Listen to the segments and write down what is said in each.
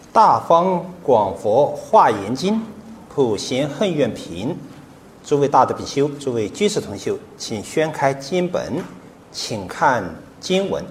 大方广佛华严经，普贤恨愿品。诸位大德比丘，诸位居士同修，请宣开经本，请看经文。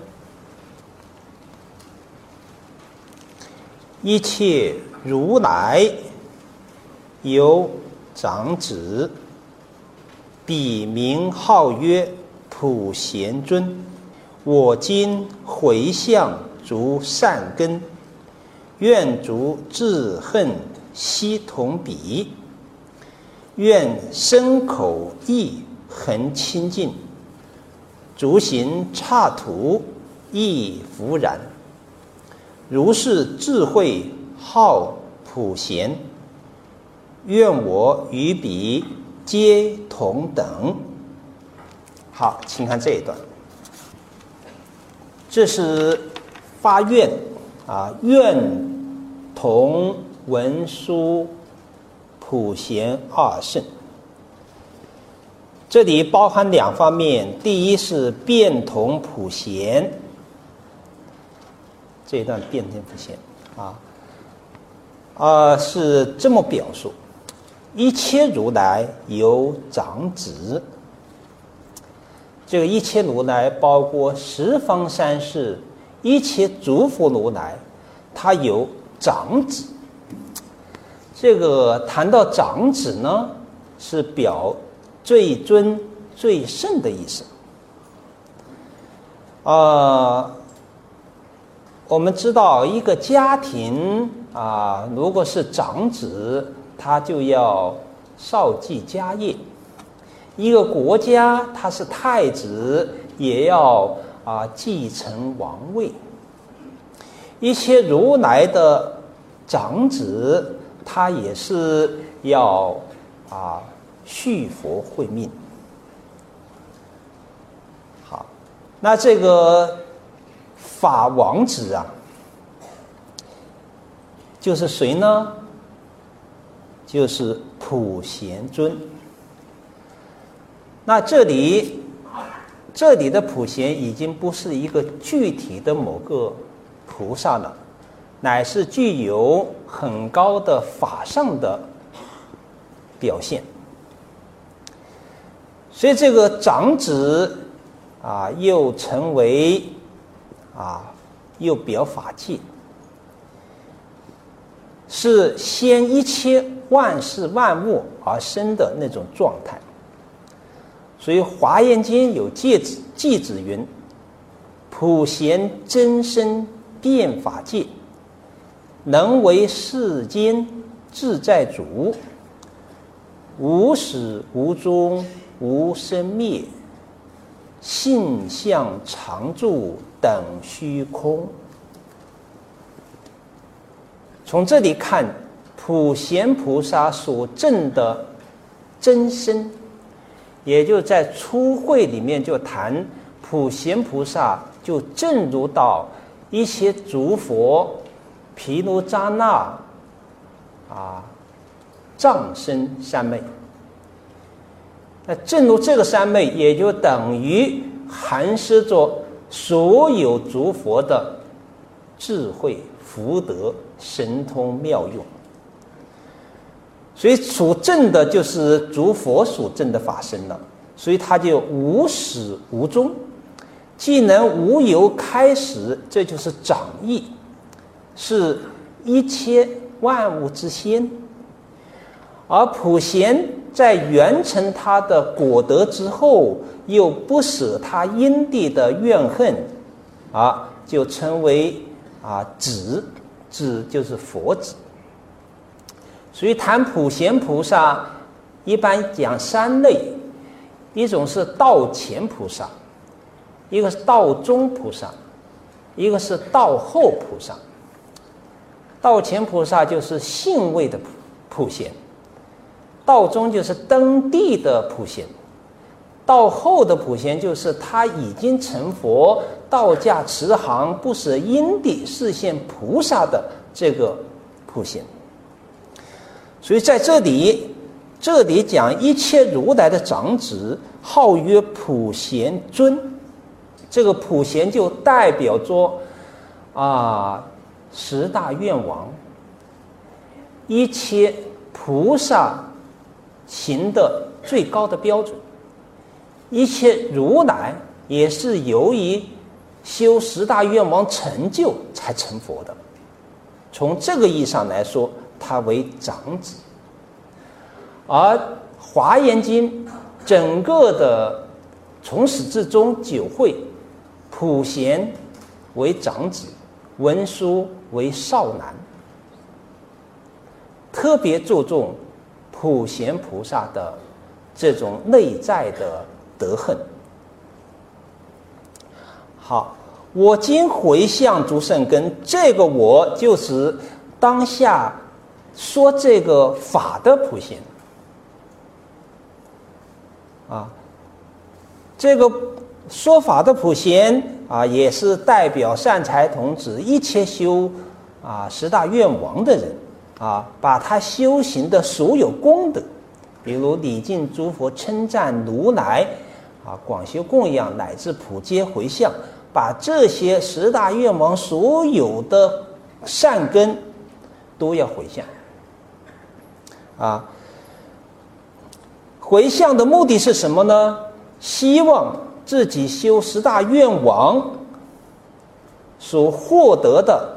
一切如来有长子，彼名号曰普贤尊。我今回向诸善根，愿诸智恨悉同彼，愿身口意恒清净，诸行刹土亦弗然。如是智慧号普贤，愿我与彼皆同等。好，请看这一段，这是发愿愿同文殊普贤二圣。这里包含两方面，第一是变同普贤，这一段变同普贤是这么表述：一切如来有长子。这个一切如来包括十方三世一切诸佛如来，他有长子。这个谈到长子呢，是表最尊最圣的意思。我们知道一个家庭如果是长子，他就要绍继家业；一个国家他是太子，也要继承王位。一切如来的长子，他也是要续佛慧命。好，那这个法王子就是谁呢？就是普贤尊。那这里的普贤已经不是一个具体的某个菩萨了，乃是具有很高的法上的表现。所以这个长子又成为又表法界，是先一切万事万物而生的那种状态。所以华严经有偈子云：普贤真身遍法界，能为世间自在主，无始无终无生灭，性相常住等虚空。从这里看，普贤菩萨所证的真身，也就在初会里面就谈普贤菩萨就证入到一切诸佛毗卢遮那藏身三昧。那证入这个三昧，也就等于含摄着所有诸佛的智慧福德神通妙用。所以所证的就是诸佛所证的法身了，所以它就无始无终，既能无由开始，这就是长义，是一切万物之先。而普贤在圆成他的果德之后，又不舍他因地的怨恨，就称为子就是佛子。所以谈普贤菩萨，一般讲三类：一种是道前菩萨，一个是道中菩萨，一个是道后菩萨。道前菩萨就是性位的普贤，道中就是登地的普贤，道后的普贤就是他已经成佛，道驾慈航，不舍因地示现菩萨的这个普贤。所以在这里讲一切如来的长子号曰普贤尊，这个普贤就代表着十大愿王一切菩萨行的最高的标准。一切如来也是由于修十大愿王成就才成佛的，从这个意义上来说，他为长子。而华严经整个的从始至终九会，普贤为长子，文殊为少男，特别注重普贤菩萨的这种内在的德行。好，我今回向诸圣根，这个我就是当下说这个法的普贤啊，这个说法的普贤啊，也是代表善财童子一切修十大愿王的人啊，把他修行的所有功德，比如礼敬诸佛、称赞如来广修供养乃至普皆回向，把这些十大愿王所有的善根都要回向回向的目的是什么呢？希望自己修十大愿王所获得的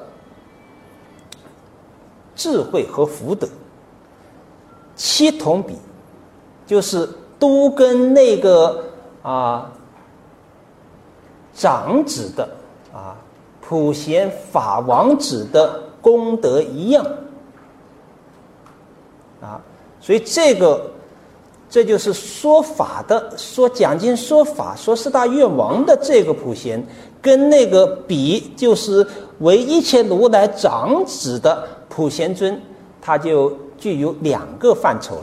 智慧和福德七同比，就是都跟那个长子的普贤法王子的功德一样所以这就是说法的，说讲经说法说十大愿王的这个普贤，跟那个比就是为一切如来长子的普贤尊，它就具有两个范畴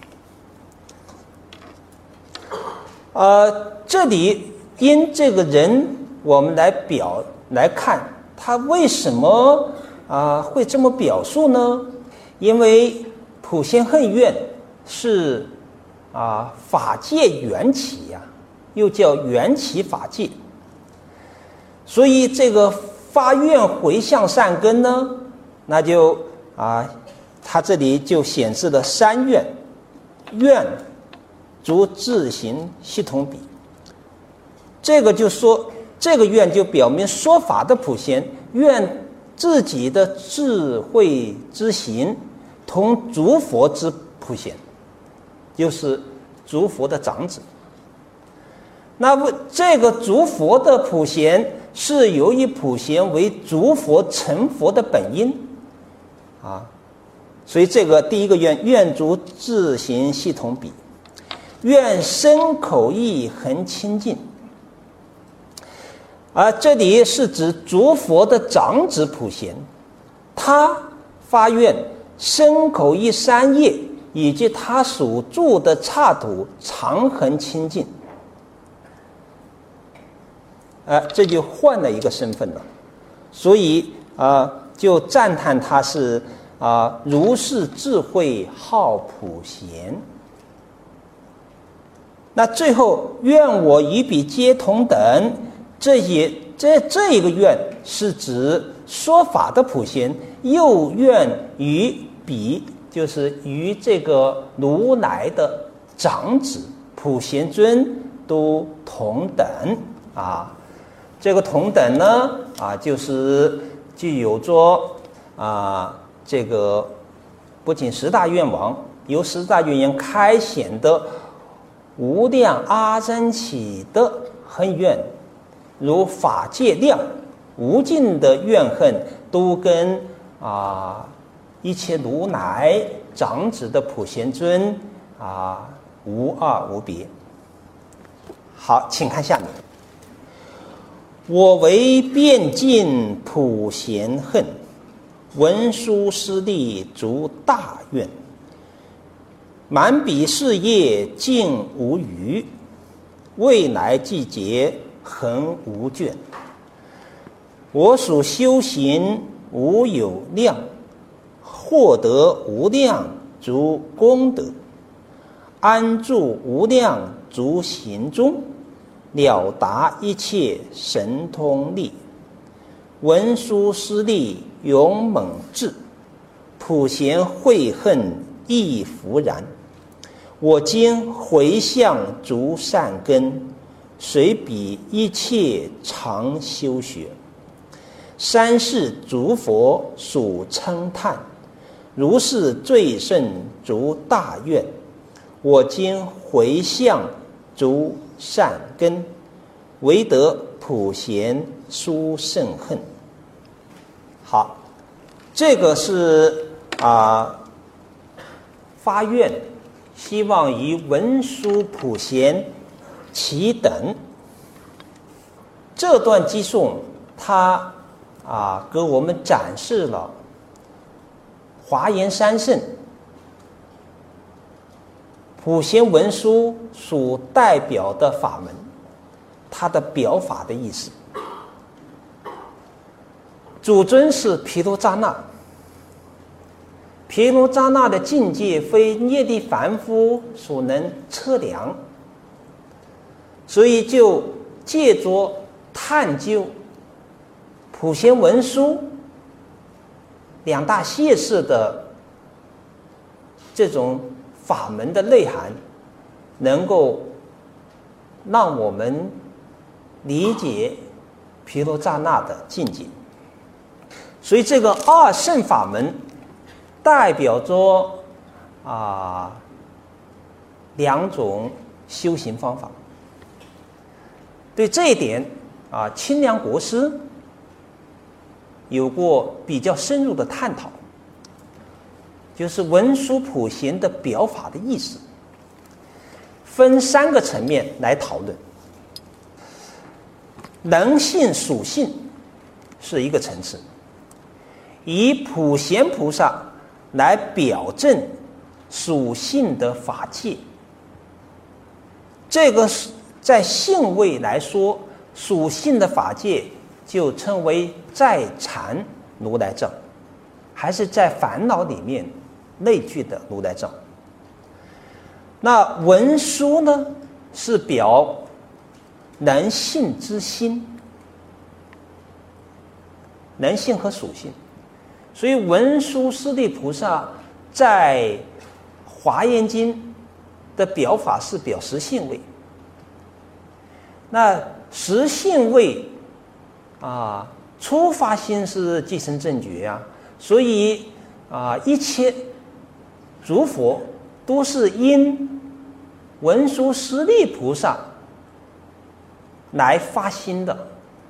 了。这里因这个人我们来看他为什么会这么表述呢？因为普贤恨愿是法界缘起又叫缘起法界，所以这个发愿回向善根呢，那就他这里就显示了三愿，愿逐自行系统比。这个就说这个愿就表明说法的普贤愿自己的智慧之行同诸佛之普贤，就是诸佛的长子。那么这个诸佛的普贤是由于普贤为诸佛成佛的本因所以这个第一个愿，愿逐自行系统比，愿身口意恒清净。这里是指诸佛的长子普贤，他发愿身口意三业以及他所住的刹土常恒清净，这就换了一个身份了。所以就赞叹他是如是智慧好普贤。那最后愿我与彼皆同等，这一个愿是指说法的普贤，又愿与彼就是与这个如来的长子普贤尊都同等这个同等呢就是具有着这个不仅十大愿王，由十大愿王开显的无量阿僧祇的恨愿，如法界量无尽的怨恨，都跟一切如来长子的普贤尊无二无别。好，请看下面。我为遍尽普贤恨，文殊师利足大愿，满彼事业尽无余，未来季节恒无倦。我属修行无有量，获得无量足功德，安住无量足行中，了达一切神通力。文殊师利勇猛智， 普贤慧恨亦弗然。我今回向逐善根，随彼一切常修学。三世诸佛属称叹，如是最胜逐大愿。我今回向逐善根，唯得普贤殊胜恨。好，这个是发愿，希望于文殊普贤齐等。这段偈颂，它给我们展示了华严三圣普贤文殊所代表的法门，它的表法的意思。主尊是毗卢遮那，毗卢遮那的境界非业力凡夫所能测量，所以就借着探究普贤文殊两大谢氏的这种法门的内涵，能够让我们理解毗卢遮那的境界。所以这个二圣法门代表着两种修行方法。对这一点清凉国师有过比较深入的探讨，就是文殊普贤的表法的意思，分三个层面来讨论。能性属性是一个层次，以普贤菩萨来表证属性的法界。这个在性位来说，属性的法界就称为在缠如来藏，还是在烦恼里面内具的如来藏。那文殊呢，是表能性之心，能性和属性。所以文殊师利菩萨在华严经的表法是表实性位。那实性位初发心是即生正觉所以一切诸佛都是因文殊师利菩萨来发心的。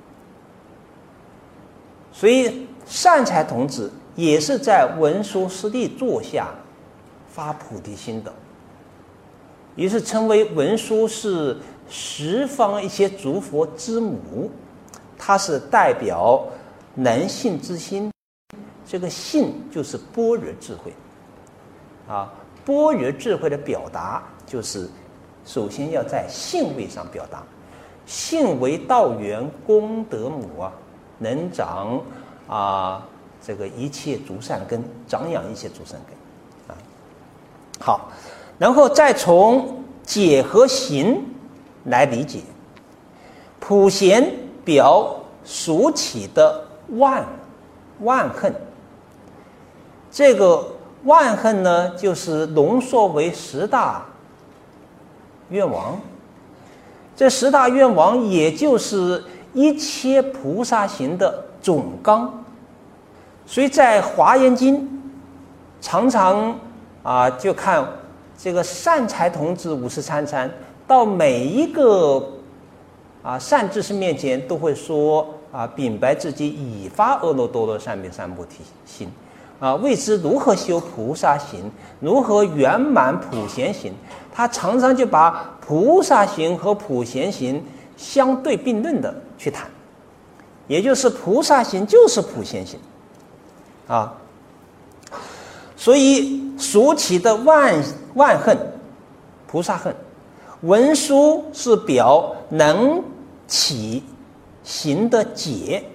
所以善财童子也是在文殊师利座下发菩提心的，于是称为文殊是十方一些诸佛之母，它是代表能性之心。这个性就是般若智慧般若智慧的表达就是首先要在性位上表达。性为道源功德母能长这个一切诸善根，长养一切诸善根好，然后再从解和行来理解。普贤表属起的万恨，这个万恨呢，就是浓缩为十大愿望。这十大愿望也就是一切菩萨行的总纲。所以在华严经常常就看这个善财童子53参，到每一个善知识面前都会说禀白自己已发阿耨多罗三藐三菩提心为之如何修菩萨行，如何圆满普贤行。他常常就把菩萨行和普贤行相对并论的去谈，也就是菩萨行就是普贤行所以属起的万恨菩萨恨，文殊是表能起行的解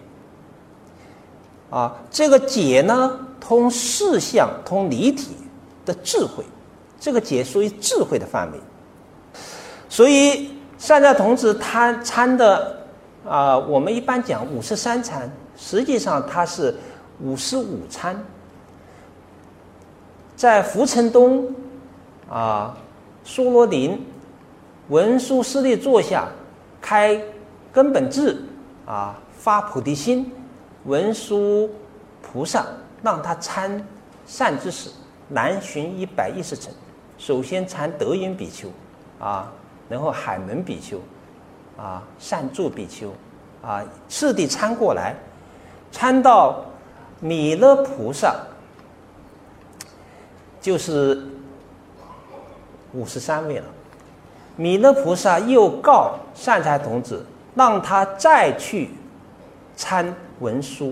这个解呢，通事相通离体的智慧，这个解属于智慧的范围。所以善财童子他参的我们一般讲53参，实际上它是55参。 在福成东苏罗林文殊师利座下开根本智发菩提心，文殊菩萨让他参善知识，南巡110城，首先参德云比丘然后海门比丘善住比丘次第参过来，参到弥勒菩萨，就是53位了。弥勒菩萨又告善财童子，让他再去参文殊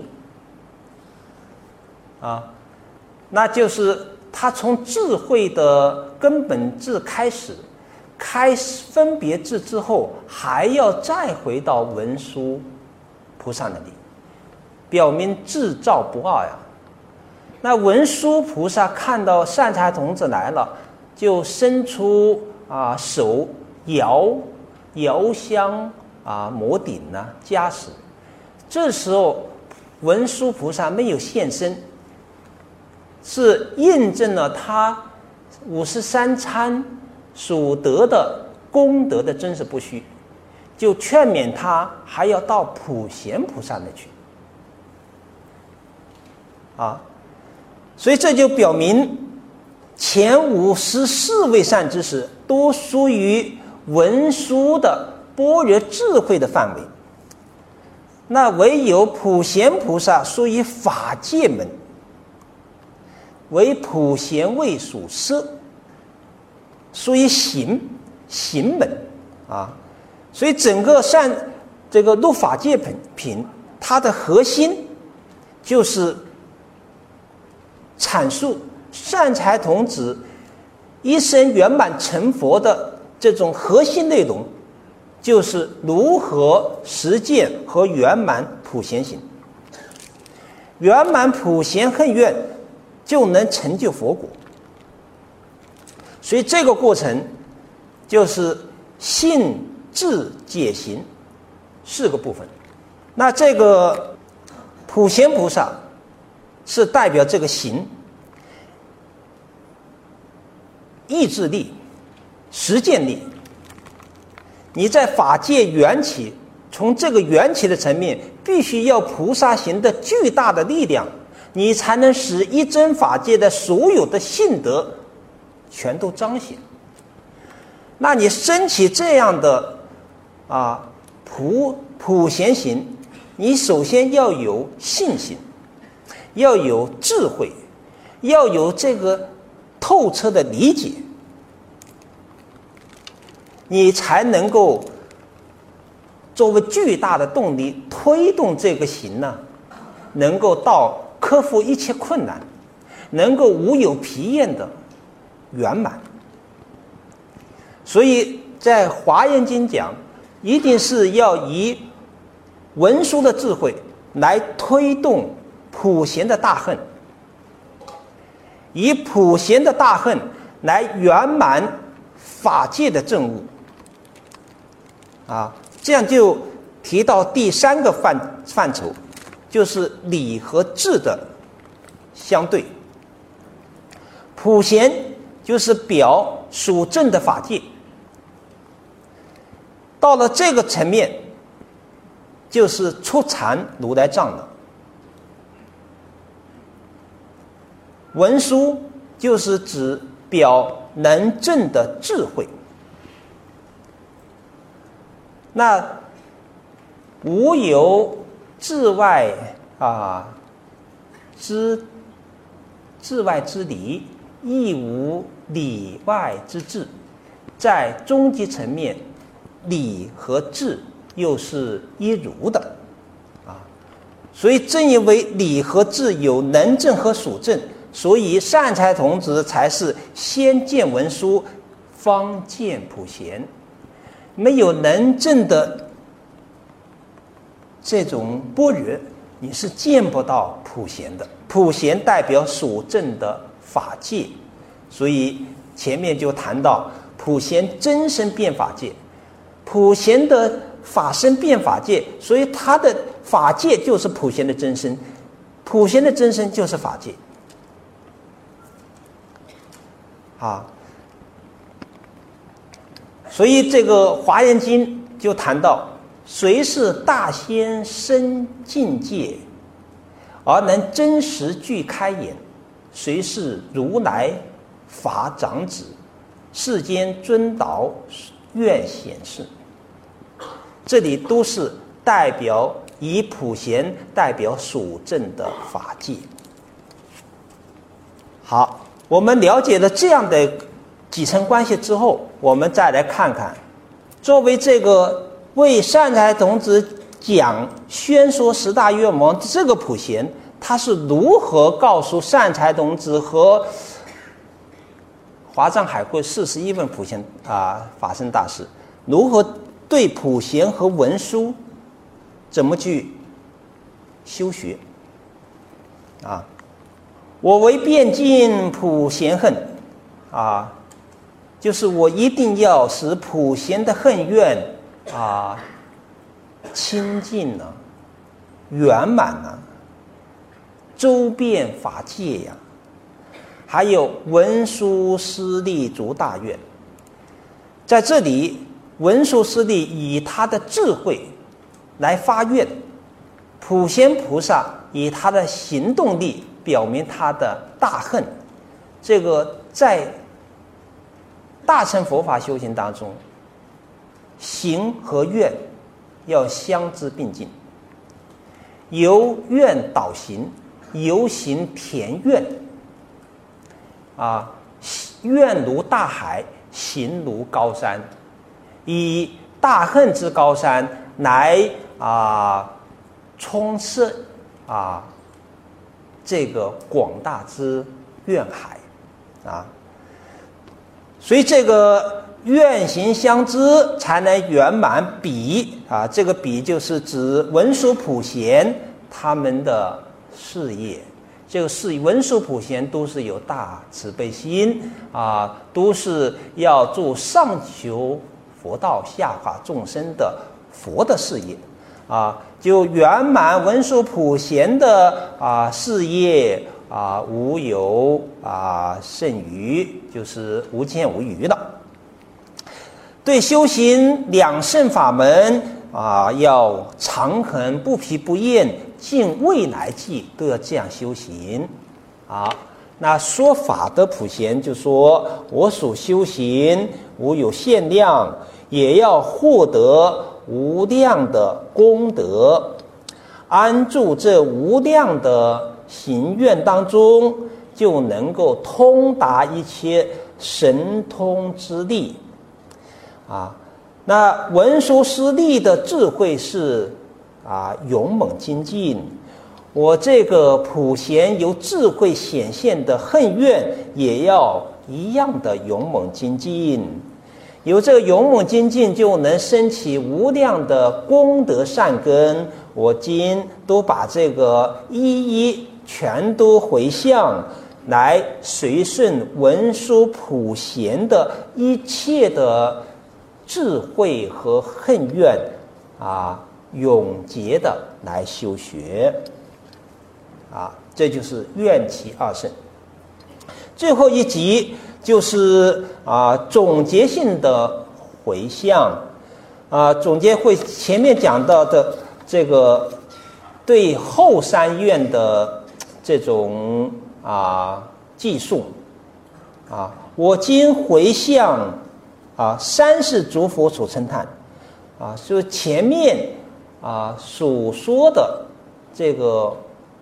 那就是他从智慧的根本智开始分别智之后，还要再回到文殊菩萨那里，表明智照不二呀。那文殊菩萨看到善财童子来了，就伸出手摇香摩顶加持。这时候文殊菩萨没有现身，是印证了他53参所得的功德的真实不虚，就劝勉他还要到普贤菩萨那去所以这就表明前54位善知识都属于文殊的般若智慧的范围，那唯有普贤菩萨属于法界门，为普贤位属摄，属于行门所以整个这个入法界品它的核心就是阐述善财童子一生圆满成佛的这种核心内容，就是如何实践和圆满普贤行。圆满普贤恨愿，就能成就佛果。所以这个过程就是信智解行4个部分。那这个普贤菩萨是代表这个行，意志力、实践力。你在法界缘起，从这个缘起的层面，必须要菩萨行的巨大的力量，你才能使一真法界的所有的性德全都彰显。那你升起这样的普贤行，你首先要有信心，要有智慧，要有这个透彻的理解，你才能够作为巨大的动力推动这个行能够到克服一切困难，能够无有疲厌的圆满。所以在《华严经》讲，一定是要以文殊的智慧来推动普贤的大恨，以普贤的大恨来圆满法界的正悟这样就提到第3个范畴，就是理和智的相对。普贤就是表属正的法界，到了这个层面就是出禅如来藏了。文殊就是指表能证的智慧。那无有智外之理，亦无理外之智。在终极层面，理和智又是一如的所以正因为理和智有能证和属证，所以善财童子才是先见文殊，方见普贤。没有能证的这种般若，你是见不到普贤的。普贤代表属正的法界，所以前面就谈到普贤真身变法界，普贤的法身变法界，所以他的法界就是普贤的真身，普贤的真身就是法界啊。所以这个《华严经》就谈到，谁是大仙深境界，而能真实具开眼？谁是如来法长子，世间尊导愿显示？这里都是代表以普贤代表属正的法界。好，我们了解了这样的几层关系之后，我们再来看看，作为这个为善财童子讲宣说十大愿望这个普贤，他是如何告诉善财童子和华藏海会41位普贤法身大士，如何对普贤和文殊怎么去修学啊？我为遍尽普贤恨啊，就是我一定要使普贤的恨愿清净了、圆满了、周遍法界呀。还有文殊师利足大愿，在这里文殊师利以他的智慧来发愿，普贤菩萨以他的行动力表明他的大恨。这个在大乘佛法修行当中，行和愿要相之并进，由愿导行，由行填愿愿如大海，行如高山，以大恨之高山来充斥这个广大之愿海所以这个愿行相知才能圆满彼这个彼就是指文殊普贤他们的事业。这个是文殊普贤都是有大慈悲心都是要做上求佛道下化众生的佛的事业就圆满文殊普贤的事业无有剩余，就是无欠无余了。对修行两乘法门要常恒不疲不厌，尽未来际都要这样修行那说法的普贤就说，我所修行无有限量，也要获得无量的功德，安住这无量的行愿当中，就能够通达一切神通之力那文殊师利的智慧是勇猛精进，我这个普贤由智慧显现的恨愿也要一样的勇猛精进，有这个勇猛精进就能升起无量的功德善根。我今都把这个一一全都回向来随顺文殊普贤的一切的智慧和恨愿永结的来修学这就是愿起二乘。最后一集就是总结性的回向总结会前面讲到的这个对后三愿的这种记述我今回向三世诸佛所称叹所以前面所说的这个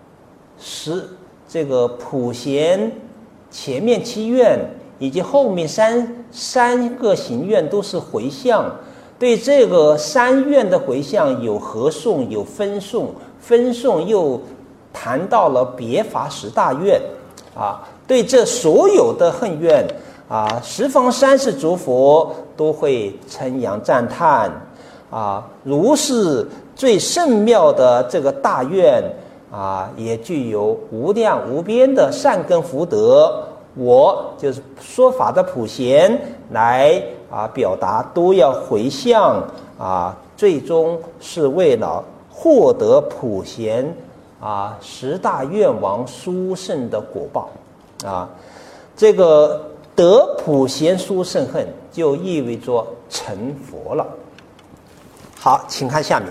普贤前面7愿以及后面三个行愿都是回向，对这个3愿的回向有合颂有分颂，分颂又谈到了别法10大愿对这所有的恨愿十方三世诸佛都会称扬赞叹如是最圣妙的这个大愿也具有无量无边的善根福德，我就是说法的普贤来表达都要回向最终是为了获得普贤10大愿王殊胜的果报这个得普贤殊胜恨，就意味着成佛了。好，请看下面。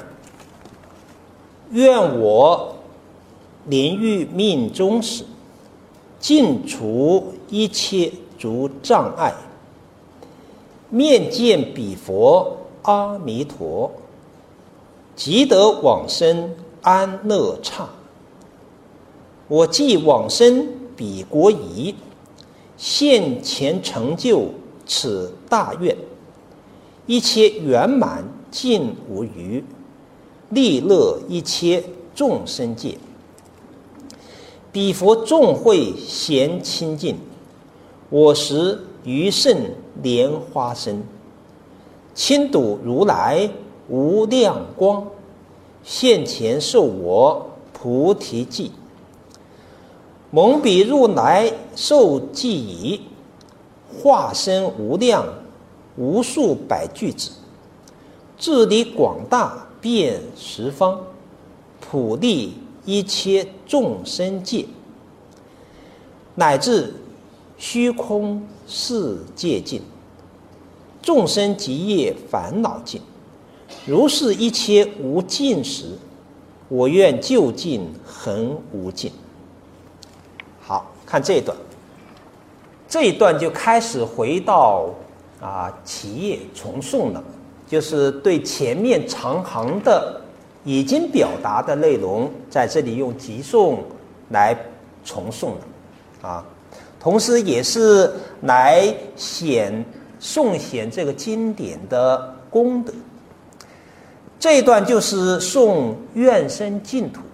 愿我临于命终时，尽除一切诸障碍，面见彼佛阿弥陀，即得往生安乐刹。我既往生彼国矣，现前成就此大愿，一切圆满尽无余，利乐一切众生界。彼佛众会咸清净，我时余胜莲花生，亲睹如来无量光，现前授我菩提记。蒙彼如来受记已，化身无量无数百具子，智理广大遍十方，普利一切众生界，乃至虚空世界尽，众生极业烦恼尽。如是一切无尽时，我愿究竟恒无尽。好，看这一段，这一段就开始回到企业重诵了，就是对前面长行的已经表达的内容，在这里用急诵来重诵了同时也是来颂显这个经典的功德。这一段就是颂愿生净土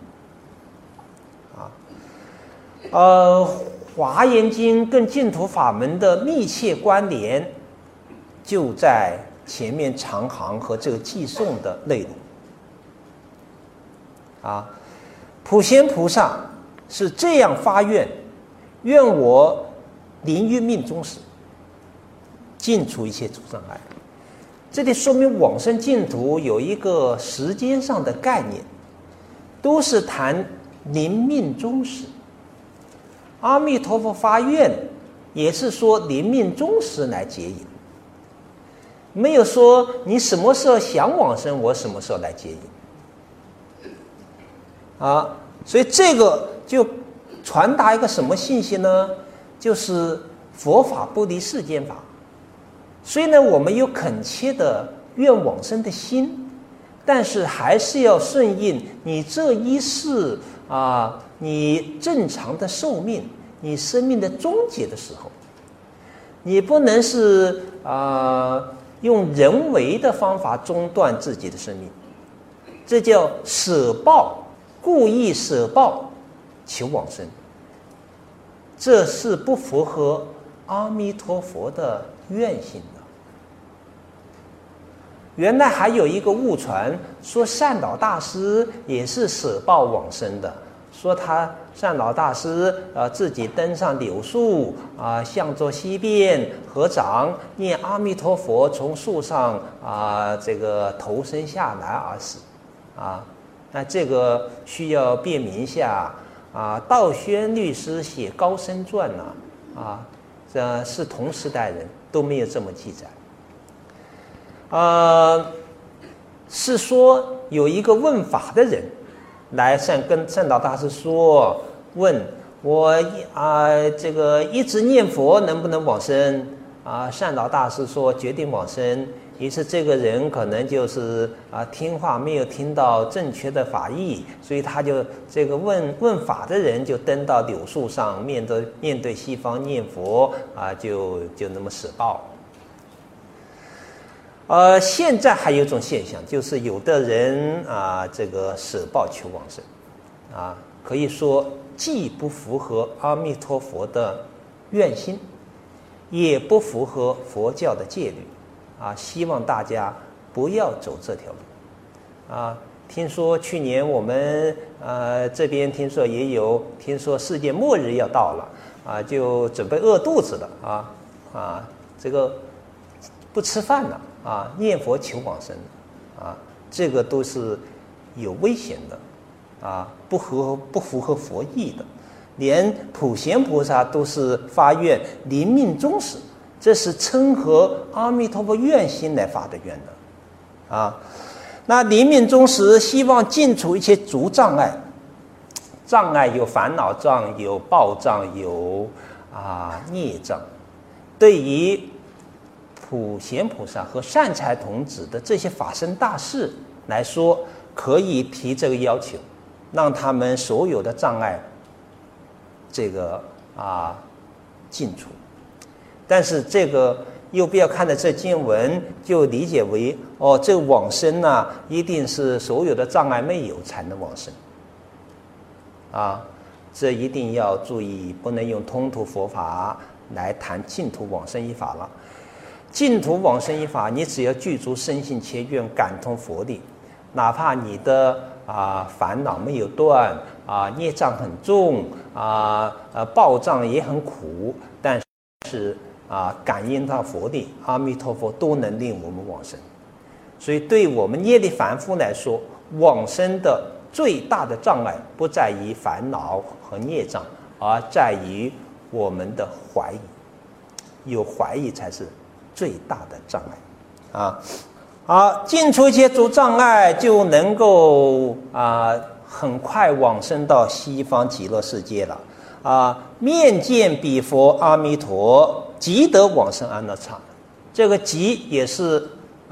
华严经跟净土法门的密切关联就在前面长行和这个偈颂的内容普贤菩萨是这样发愿，愿我临于命终时，尽除一切诸障碍。这里说明往生净土有一个时间上的概念，都是谈临命终时。阿弥陀佛发愿也是说临命终时来接引，没有说你什么时候想往生，我什么时候来接引所以这个就传达一个什么信息呢？就是佛法不离世间法。所以呢，我们有恳切的愿往生的心，但是还是要顺应你这一世你正常的寿命，你生命的终结的时候，你不能是用人为的方法中断自己的生命，这叫舍报，故意舍报求往生，这是不符合阿弥陀佛的愿行的。原来还有一个误传，说善导大师也是舍报往生的，说他善导大师自己登上柳树向着西边合掌念阿弥陀佛，从树上这个投身下来而死那这个需要辨明一下道宣律师写《高僧传》这是同时代人都没有这么记载是说有一个问法的人来跟善导大师说，问我这个一直念佛能不能往生善导大师说决定往生。于是这个人可能就是听话没有听到正确的法义，所以他就这个问法的人就登到柳树上，面对西方念佛就那么舍报。现在还有一种现象，就是有的人这个舍报求往生可以说既不符合阿弥陀佛的愿心，也不符合佛教的戒律希望大家不要走这条路听说去年我们这边听说世界末日要到了就准备饿肚子了这个不吃饭了念佛求往生这个都是有危险的不符合佛意的。 连普贤菩萨都是发愿临命终时，这是称合阿弥陀佛愿心来发的愿的啊。那临命终时，希望尽除一切诸障碍。障碍有烦恼障，有报障，有孽障。对于普贤菩萨和善财童子的这些法身大士来说，可以提这个要求，让他们所有的障碍尽除。但是这个又不要看着这经文就理解为这个往生呢，一定是所有的障碍没有才能往生这一定要注意，不能用通途佛法来谈净土往生一法了。净土往生一法，你只要具足深信切愿，感通佛力，哪怕你的烦恼没有断孽障很重报障也很苦，但是感应到佛力，阿弥陀佛都能令我们往生。所以对我们业力凡夫来说，往生的最大的障碍不在于烦恼和孽障，而在于我们的怀疑。有怀疑才是最大的障碍尽除一切诸障碍，就能够很快往生到西方极乐世界了面见彼佛阿弥陀，即得往生安乐刹。这个即也是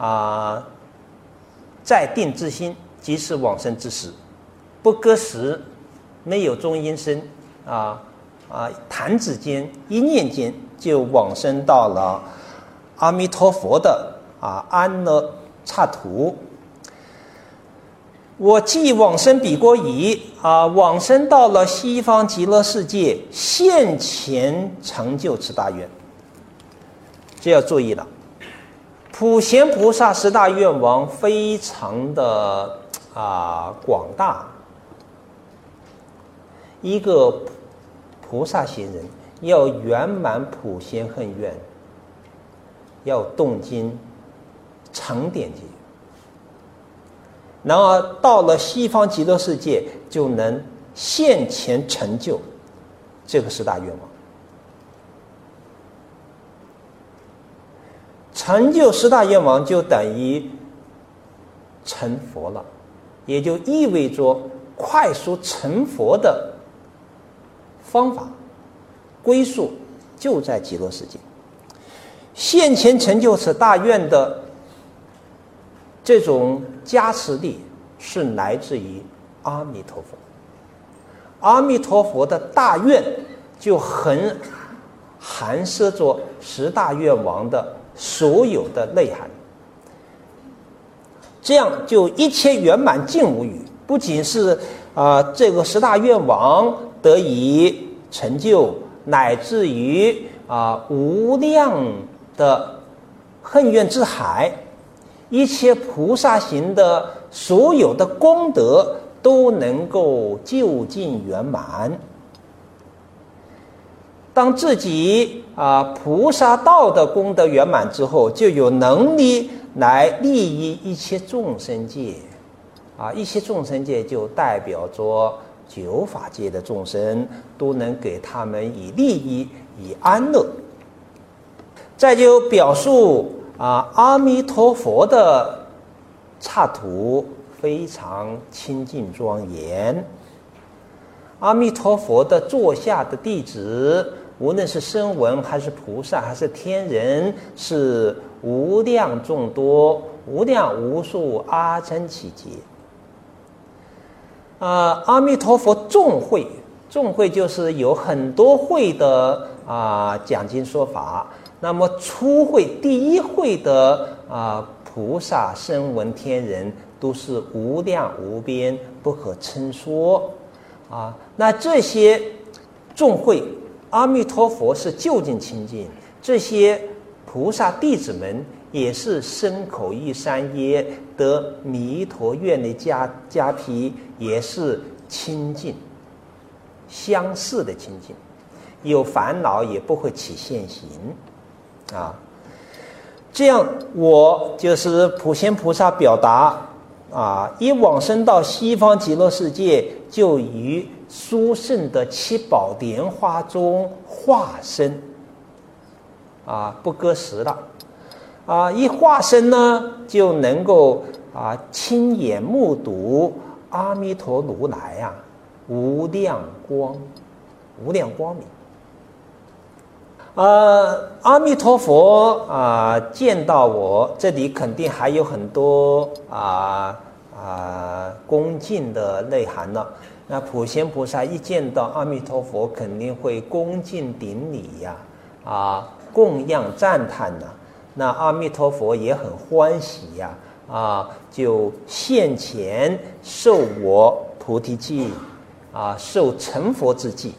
在定之心，即是往生之时，不割时，没有中阴身弹指间一念间就往生到了阿弥陀佛的安乐刹土。我既往生彼国矣往生到了西方极乐世界，现前成就此大愿。这要注意了，普贤菩萨十大愿望非常的广大。一个菩萨行人要圆满普贤恨愿，要动经成典籍，然而到了西方极乐世界，就能现前成就这个十大愿望。成就十大愿望就等于成佛了，也就意味着快速成佛的方法归宿就在极乐世界。现前成就此大愿的这种加持力是来自于阿弥陀佛。阿弥陀佛的大愿就很含摄着十大愿望的所有的内涵，这样就一切圆满尽无余。不仅是这个十大愿望得以成就，乃至于无量的恨愿之海，一切菩萨行的所有的功德都能够就近圆满。当自己菩萨道的功德圆满之后，就有能力来利益一切众生界一切众生界就代表着九法界的众生，都能给他们以利益以安乐。再就表述阿弥陀佛的刹土非常清净庄严。阿弥陀佛的座下的弟子，无论是声闻还是菩萨还是天人，是无量众多，无量无数阿僧祇劫。阿弥陀佛众会，众会就是有很多会的讲经说法。那么初会第一会的菩萨声闻天人都是无量无边不可称说那这些众会阿弥陀佛是究竟清净，这些菩萨弟子们也是身口意三业得弥陀愿的加披，也是清净相似的清净，有烦恼也不会起现行这样我就是普贤菩萨表达一往生到西方极乐世界，就于殊胜的七宝莲花中化身，不割食了，一化身呢，就能够亲眼目睹阿弥陀如来无量光明。阿弥陀佛见到我，这里肯定还有很多恭敬的内涵了。那普贤菩萨一见到阿弥陀佛，肯定会恭敬顶礼供养赞叹那阿弥陀佛也很欢喜就现前受我菩提记受成佛之记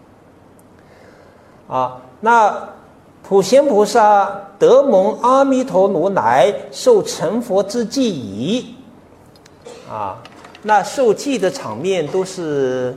那普贤菩萨得蒙阿弥陀如来受成佛之记矣那受记的场面都是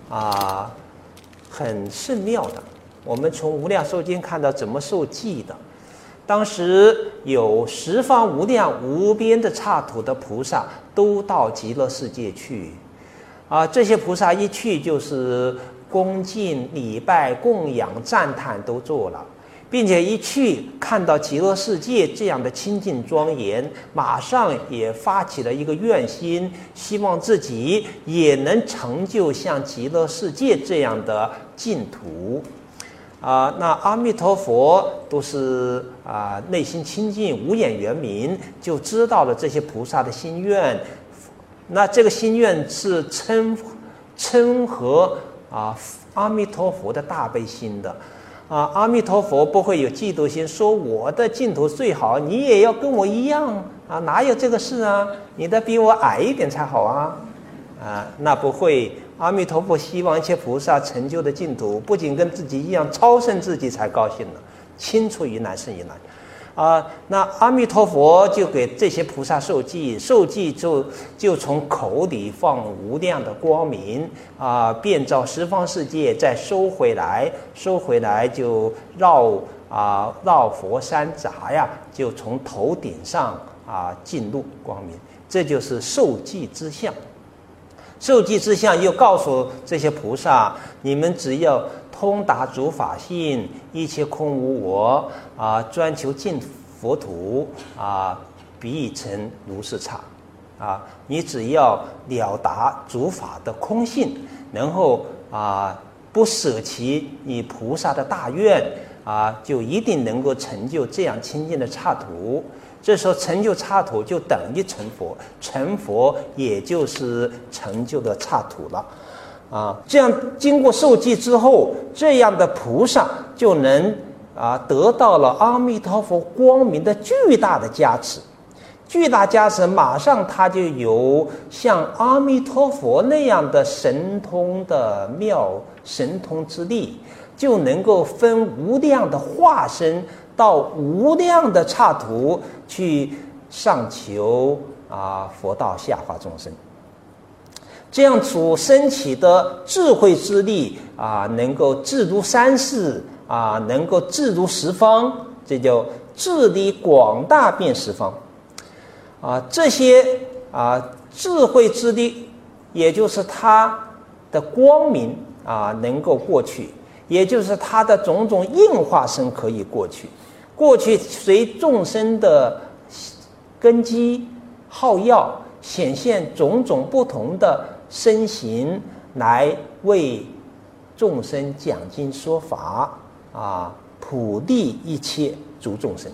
很甚妙的。我们从无量寿经看到怎么受记的。当时有十方无量无边的刹土的菩萨都到极乐世界去这些菩萨一去就是恭敬礼拜供养赞叹都做了，并且一去看到极乐世界这样的清净庄严，马上也发起了一个愿心，希望自己也能成就像极乐世界这样的净土那阿弥陀佛都是内心清净无眼圆明，就知道了这些菩萨的心愿。那这个心愿是称合阿弥陀佛的大悲心的阿弥陀佛不会有嫉妒心，说我的净土最好，你也要跟我一样哪有这个事你的比我矮一点才好那不会。阿弥陀佛希望一切菩萨成就的净土，不仅跟自己一样超胜自己才高兴呢，青出于蓝胜于蓝那阿弥陀佛就给这些菩萨受记，受记就从口里放无量的光明遍照十方世界，再收回来就绕佛山匝就从头顶上进入光明，这就是受记之相。受记之相又告诉这些菩萨，你们只要通达诸法性，一切空无我专求净佛土彼已成如是刹你只要了达诸法的空性，然后不舍弃你菩萨的大愿就一定能够成就这样清净的刹土。这时候成就刹土就等于成佛，成佛也就是成就的刹土了这样经过受记之后，这样的菩萨就能得到了阿弥陀佛光明的巨大的加持。巨大加持马上他就有像阿弥陀佛那样的神通的妙神通之力，就能够分无量的化身到无量的刹土去上求佛道，下化众生。这样所升起的智慧之力能够智如三世能够智如十方，这叫智力广大遍十方这些智慧之力，也就是他的光明能够过去，也就是他的种种应化身可以过去随众生的根基好药，显现种种不同的身形，来为众生讲经说法普利一切诸众生。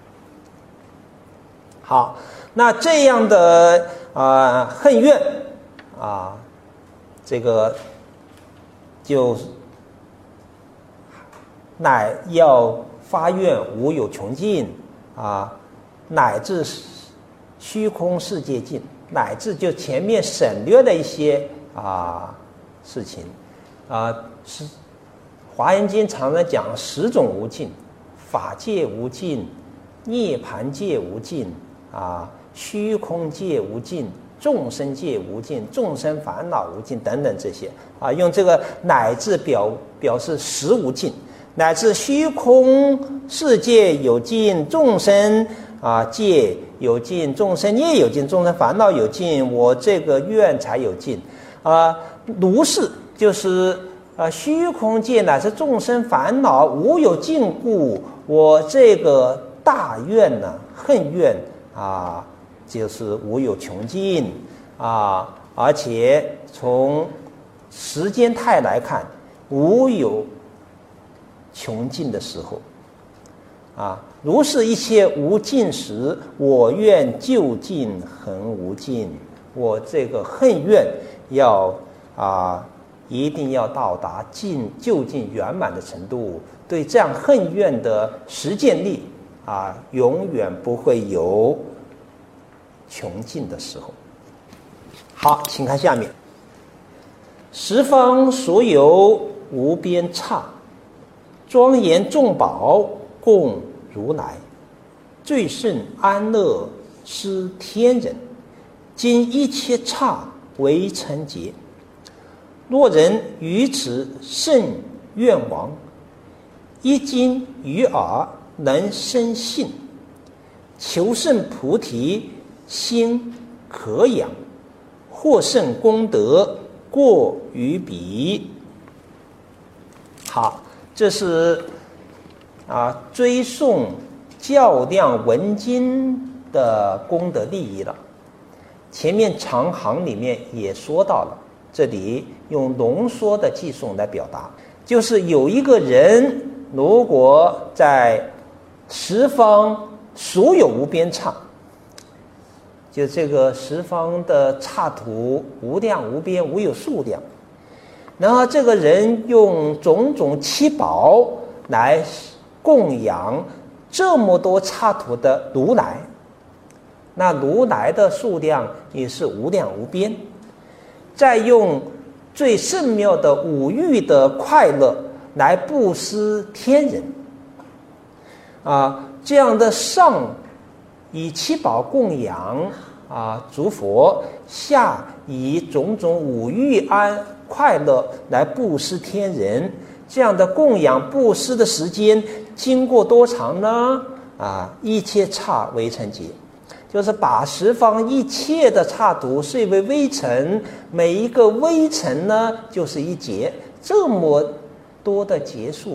好，那这样的恨愿这个就乃要发愿无有穷尽乃至虚空世界尽，乃至就前面省略了一些事情是华严经常常讲10种无尽，法界无尽，涅盘界无尽虚空界无尽，众生界无尽，众生烦恼无尽等等这些用这个乃至表示10无尽，乃至虚空世界有尽，众生界有尽，众生业有尽，众生烦恼有尽，我这个愿才有尽如是就是虚空界乃是众生烦恼，无有尽故。我这个大愿呢，恨愿就是无有穷尽而且从时间态来看，无有穷尽的时候如是一切无尽时，我愿究竟恒无尽。我这个恨愿要一定要到达究竟圆满的程度，对这样恨愿的实践力永远不会有穷尽的时候。好，请看下面，十方所有无边刹，庄严众宝供如来，最胜安乐施天人，今一切刹为成劫。若人于此甚愿王，一经于耳能生信，求胜菩提心可养，获胜功德过于彼。好，这是追诵较量文经的功德利益了。前面长行里面也说到了，这里用浓缩的寄诵来表达，就是有一个人如果在十方所有无边刹，就这个十方的刹土无量无边，无有数量，然后这个人用种种七宝来供养这么多刹土的如来，那如来的数量也是无量无边，再用最圣妙的五欲的快乐来布施天人这样的上以七宝供养诸佛，下以种种五欲快乐来布施天人，这样的供养布施的时间经过多长呢？一切刹为成劫，就是把十方一切的刹土碎为微尘，每一个微尘呢就是一劫，这么多的劫数。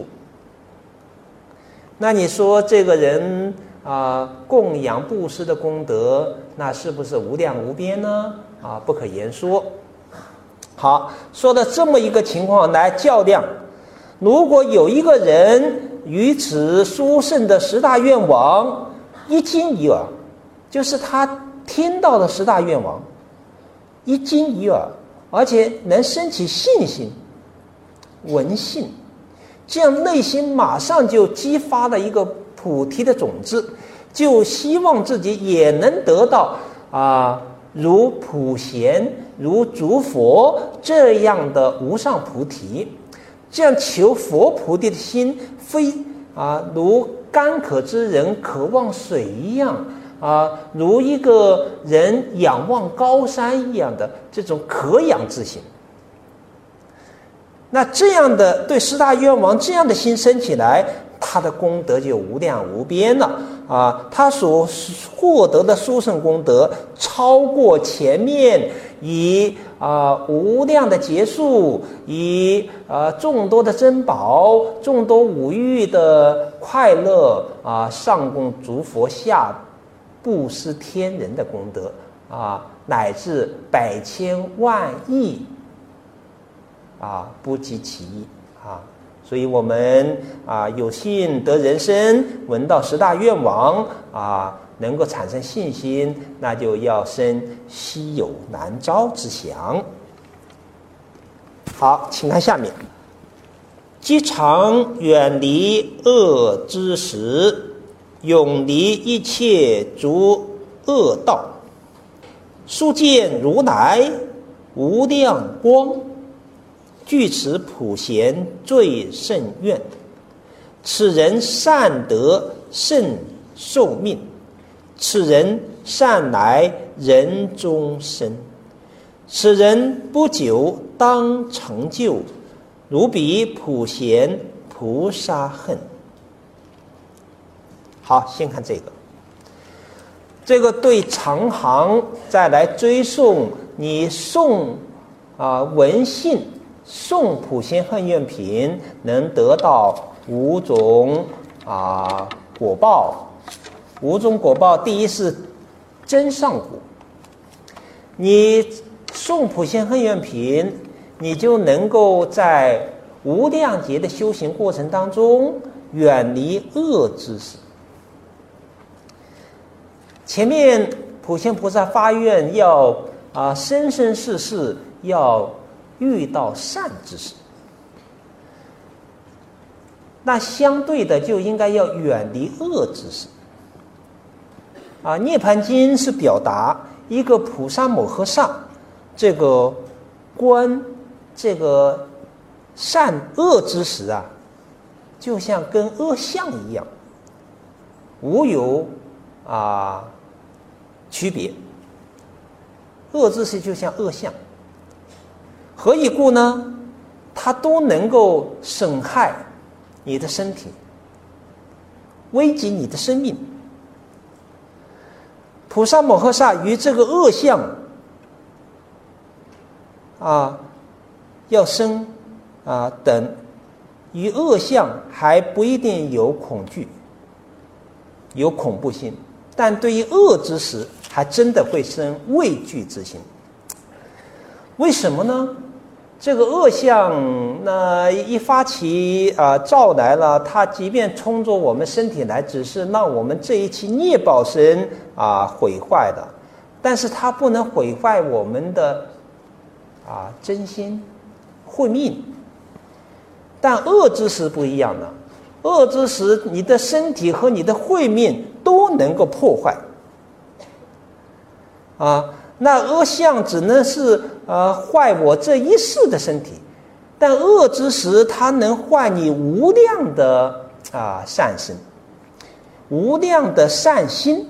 那你说这个人供养布施的功德，那是不是无量无边呢？不可言说。好，说的这么一个情况来较量，如果有一个人于此殊胜的十大愿王一经一耳，就是他听到了十大愿王一经一耳，而且能升起信心闻信，这样内心马上就激发了一个菩提的种子，就希望自己也能得到如普贤如诸佛这样的无上菩提，这样求佛菩提的心非如干渴之人渴望水一样如一个人仰望高山一样的这种渴仰之心。那这样的对十大愿王这样的心生起来，他的功德就无量无边了他所获得的殊胜功德超过前面以无量的劫数，以众多的珍宝，众多五欲的快乐上供诸佛，下布施天人的功德乃至百千万亿不及其一所以我们有幸得人身，闻到十大愿王能够产生信心，那就要生稀有难招之想。好，请看下面，即常远离恶之时，永离一切诸恶道，速见如来无量光，具此普贤最胜愿。此人善得甚寿命，此人善来人中生，此人不久当成就，如彼普贤菩萨恨。好，先看这个对长行再来追诵你诵闻信诵普贤恨愿品能得到5种果报。5种果报，第一是真上果。你诵普贤恨愿品，你就能够在无量劫的修行过程当中远离恶知识。前面普贤菩萨发愿要生生世世要遇到善知识，那相对的就应该要远离恶知识。涅槃经是表达一个菩萨摩诃萨这个观这个善恶知识就像跟恶相一样，无有区别。恶知识就像恶相，何以故呢？它都能够损害你的身体，危及你的生命。菩萨摩诃萨与这个恶相要生等，与恶相还不一定有恐惧，有恐怖心，但对于恶之时，还真的会生畏惧之心。为什么呢？这个恶相那一发起照来了，它即便冲着我们身体来，只是让我们这一期业报身毁坏的，但是它不能毁坏我们的真心慧命。但恶之时不一样的，恶之时你的身体和你的慧命都能够破坏那恶相只能是坏我这一世的身体，但恶之时它能坏你无量的善身，无量的善心。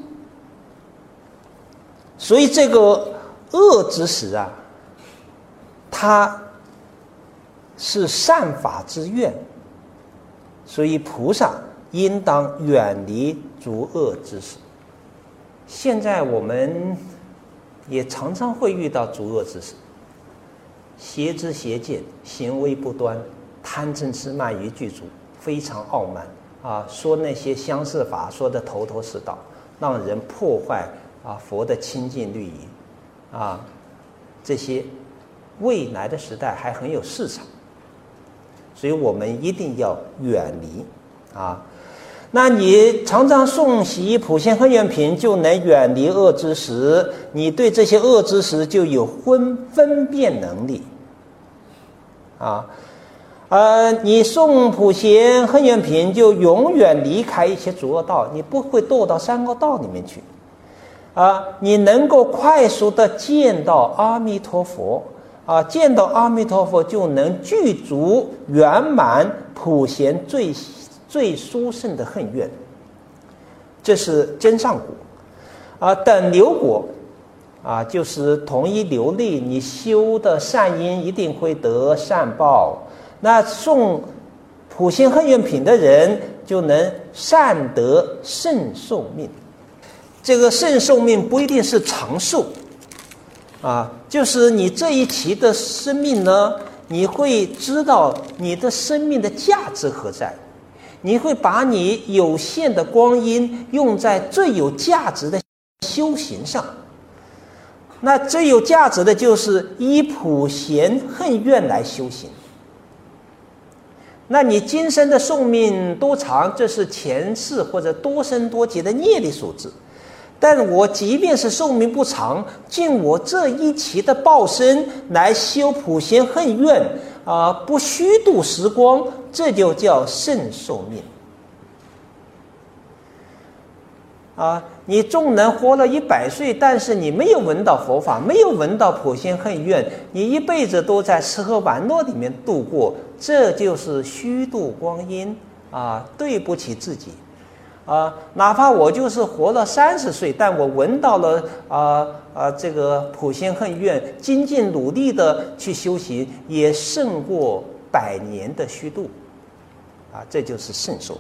所以这个恶之时它是善法之愿，所以菩萨应当远离诸恶之时。现在我们也常常会遇到诸恶之时，邪知邪见，行为不端，贪嗔痴慢疑具足，非常傲慢说那些相似法说的头头是道，让人破坏佛的清净律仪这些未来的时代还很有市场，所以我们一定要远离那你常常诵习普贤恨愿品，就能远离恶知识，你对这些恶知识就有分辨能力你诵普贤恨愿品，就永远离开一些诸恶道，你不会堕到三恶道里面去你能够快速的见到阿弥陀佛见到阿弥陀佛就能具足圆满普贤最殊胜的恨愿，这是真上果等流果就是同一流力，你修的善因一定会得善报。那诵普贤恨愿品的人就能善得胜寿命。这个胜寿命不一定是长寿就是你这一期的生命呢，你会知道你的生命的价值何在，你会把你有限的光阴用在最有价值的修行上。那最有价值的就是依普贤恨愿来修行。那你今生的寿命多长，这是前世或者多生多劫的业力所致。但我即便是寿命不长，尽我这一期的报身来修普贤恨愿不虚度时光，这就叫胜寿命你纵能活了100岁，但是你没有闻到佛法，没有闻到普贤恨愿，你一辈子都在吃喝玩乐里面度过，这就是虚度光阴对不起自己哪怕我就是活了30岁，但我闻到了这个普贤恨愿，精进努力的去修行，也胜过100年的虚度这就是胜寿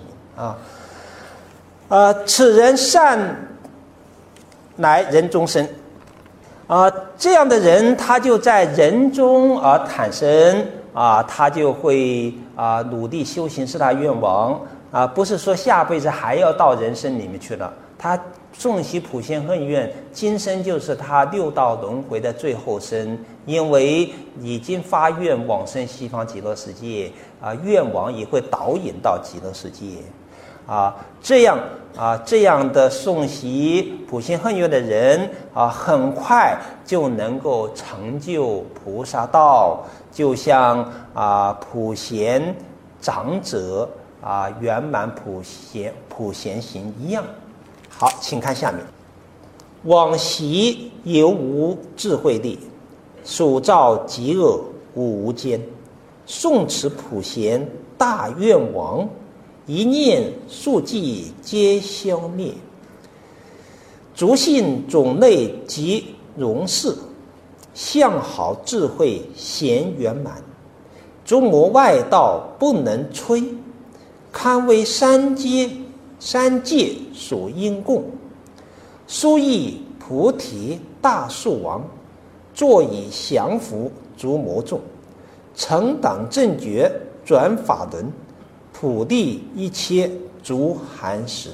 命此人善乃人中生这样的人他就在人中而产生他就会努力修行四大愿王不是说下辈子还要到人生里面去了，他诵习普贤恨愿，今生就是他六道轮回的最后生，因为已经发愿往生西方极乐世界愿王也会导引到极乐世界这样的诵习普贤恨愿的人很快就能够成就菩萨道，就像普贤长者圆满普贤行一样。好，请看下面。往昔犹无智慧力，属造极恶无无间，诵持普贤大愿王，一念数计皆消灭。足信种类及容事，相好智慧贤圆满，诸魔外道不能摧，堪为三界属因供。殊亦菩提大树王，坐以降伏诸魔众，成党正觉转法轮，普利一切诸寒食。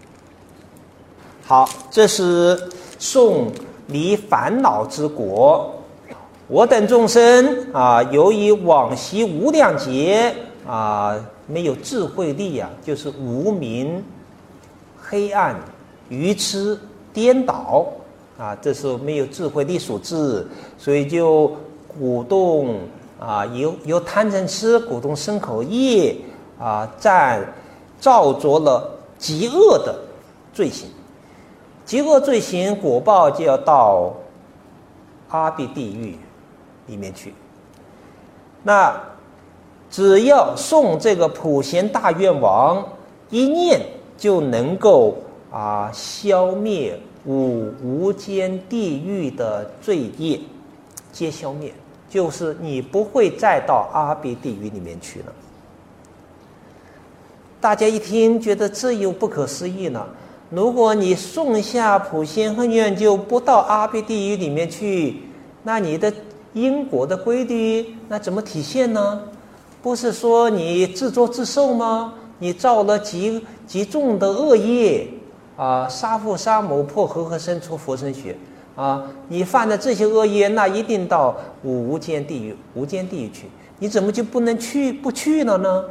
好，这是诵离烦恼之国。我等众生由于往昔无量劫没有智慧力就是无明、黑暗、愚痴、颠倒这是没有智慧力所致，所以就鼓动由贪嗔痴鼓动身口业造作了极恶的罪行，极恶罪行果报就要到阿鼻地狱里面去。那只要诵这个普贤大愿王，一念就能够消灭无间地狱的罪业，皆消灭，就是你不会再到阿鼻地狱里面去了。大家一听觉得这又不可思议了，如果你诵下普贤恨愿就不到阿鼻地狱里面去，那你的因果的规律那怎么体现呢？不是说你自作自受吗？你造了极重的恶业杀父杀母破和合生出佛身血你犯的这些恶业，那一定到无间地狱去，你怎么就不去了呢？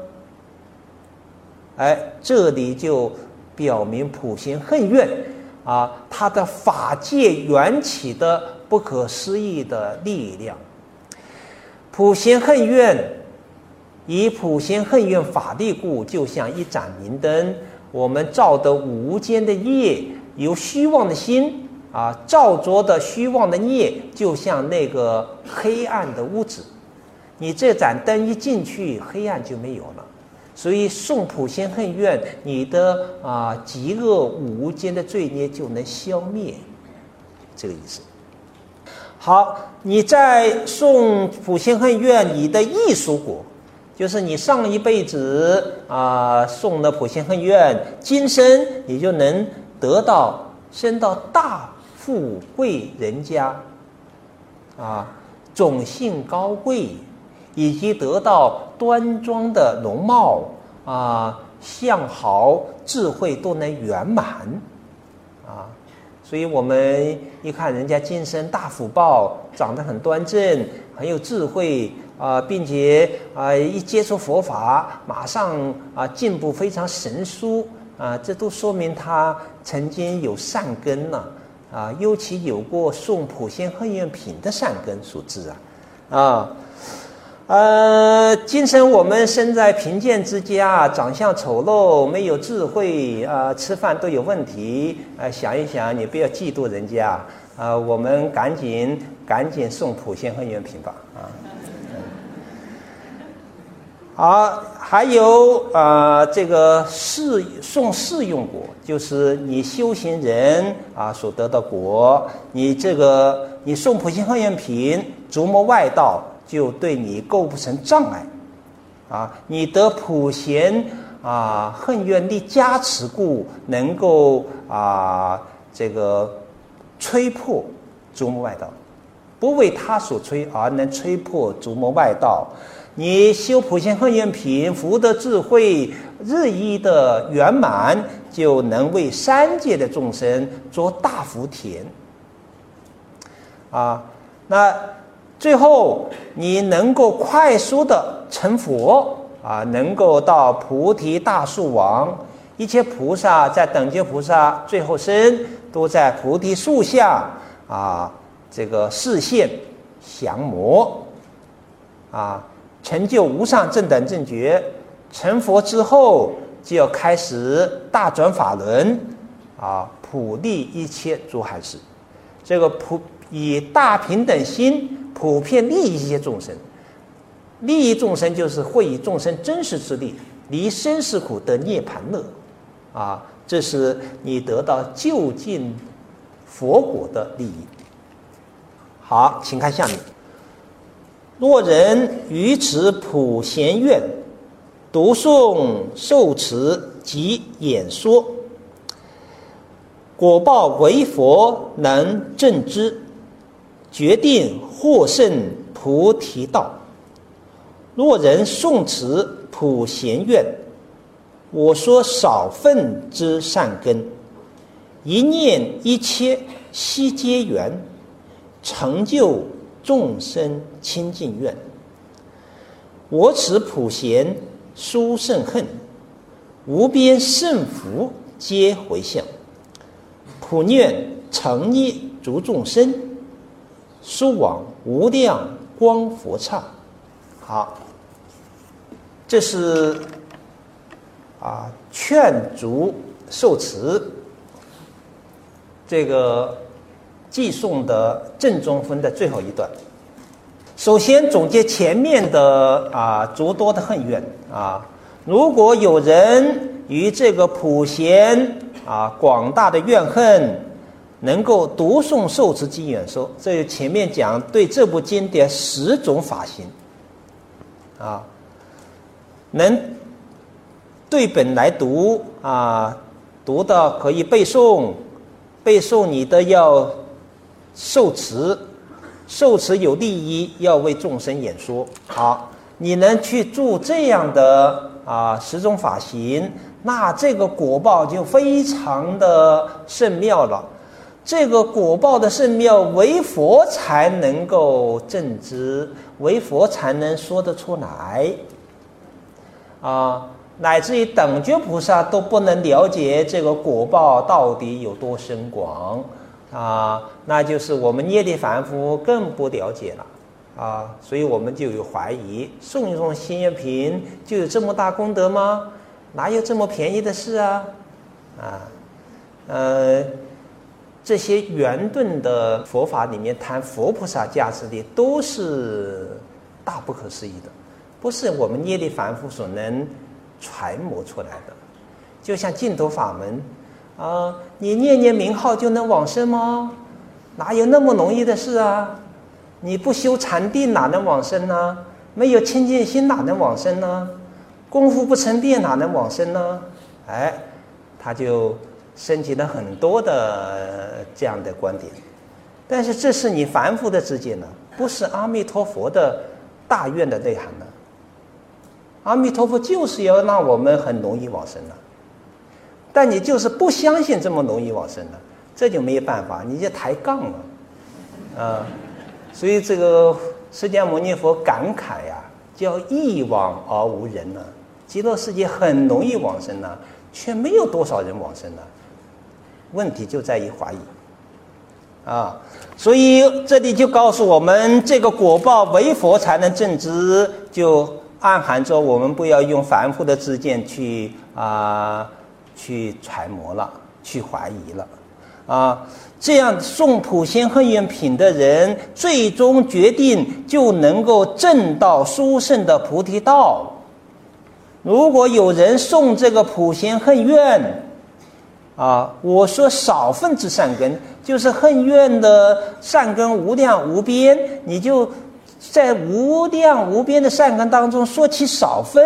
这里就表明普贤恨愿它的法界缘起的不可思议的力量。普贤恨愿以普贤恨愿法力故，就像一盏明灯，我们造的无间的业，由虚妄的心造作的虚妄的业，就像那个黑暗的屋子，你这盏灯一进去，黑暗就没有了。所以诵普贤恨愿，你的极恶无间的罪孽就能消灭，这个意思。好，你在诵普贤恨愿，你的艺术果，就是你上一辈子诵了普贤恨愿，今生你就能升到大富贵人家种姓高贵，以及得到端庄的容貌相好智慧都能圆满所以我们一看人家今生大福报，长得很端正，很有智慧并且一接触佛法，马上进步非常神疏这都说明他曾经有善根尤其有过诵普贤恨愿品的善根所致今生我们生在贫贱之家，长相丑陋，没有智慧吃饭都有问题想一想，你不要嫉妒人家我们赶紧诵普贤恨愿品吧好，还有这个诵适用果，就是你修行人所得的果。你诵普贤恨愿品，逐魔外道就对你构不成障碍你得普贤恨愿力加持故，能够这个吹破诸魔外道，不为他所吹，而能吹破诸魔外道。 你修普贤恨愿品，福德智慧日益的圆满，就能为三界的众生做大福田。那最后你能够快速的成佛能够到菩提大树王。一切菩萨在等觉菩萨最后生都在菩提树下这个示现降魔成就无上正等正觉。成佛之后就要开始大转法轮普利一切诸含识。这个以大平等心普遍利益一切众生。利益众生就是会以众生真实之力，离生死苦得涅槃乐这是你得到究竟佛果的利益。好，请看下面。若人于此普贤愿，读诵受持及演说，果报为佛能证之，决定获胜菩提道。若人诵持普贤愿，我说少分之善根，一念一切悉皆缘，成就众生清净愿。我此普贤殊胜恨，无边胜福皆回向，普愿成业诸众生，殊往无量光佛刹。好，这是劝逐受持这个偈颂的正中分的最后一段。首先总结前面的诸多的恨愿如果有人于这个普贤广大的怨恨能够读诵受持及演说，这就前面讲对这部经的10种法行能对本来读读到可以背诵，背诵你的要受持，受持有利益要为众生演说。好，你能去做这样的10种法行，那这个果报就非常的甚妙了。这个果报的甚妙，唯佛才能够证知，唯佛才能说得出来乃至于等觉菩萨都不能了解这个果报到底有多深广那就是我们业力凡夫更不了解了所以我们就有怀疑，诵一诵心愿品就有这么大功德吗？哪有这么便宜的事这些圆顿的佛法里面谈佛菩萨加持力都是大不可思议的，不是我们业力凡夫所能揣摩出来的。就像净土法门你念念名号就能往生吗？哪有那么容易的事你不修禅定哪能往生呢？没有清净心哪能往生呢？功夫不成变哪能往生呢？他就升级了很多的这样的观点。但是这是你凡夫的知见呢，不是阿弥陀佛的大愿的内涵呢。阿弥陀佛就是要让我们很容易往生的，但你就是不相信这么容易往生的，这就没有办法，你就抬杠了所以这个释迦牟尼佛感慨叫一往而无人极乐世界很容易往生却没有多少人往生问题就在于怀疑所以这里就告诉我们，这个果报唯佛才能证知，就暗含着我们不要用凡夫的知见去揣摩了，去怀疑了这样诵普贤恨愿品的人，最终决定就能够证到殊胜的菩提道。如果有人诵这个普贤恨愿我说少分之善根，就是恨愿的善根无量无边，你就在无量无边的善根当中说起少分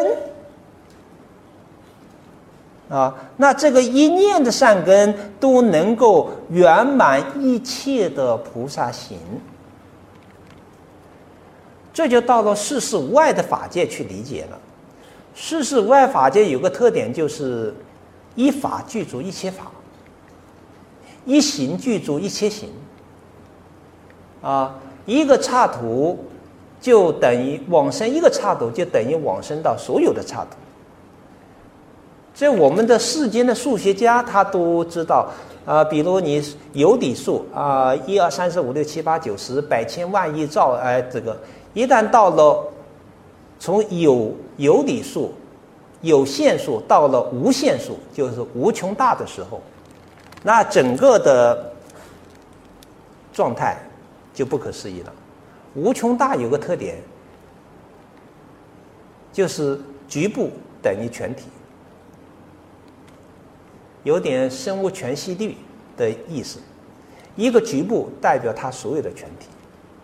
那这个一念的善根都能够圆满一切的菩萨行。 这就到了世事无碍的法界去理解了。世事无碍法界有个特点，就是一法具足一切法，一行具足一切行。一个刹土就等于往生，一个刹土就等于往生到所有的刹土。这我们的世间的数学家他都知道，比如你有理数1、2、3、4、5、6、7、8、9、10、百千万亿兆，这个一旦到了从有理数、有限数到了无限数，就是无穷大的时候，那整个的状态就不可思议了。无穷大有个特点，就是局部等于全体，有点生物全息律的意思。一个局部代表它所有的全体。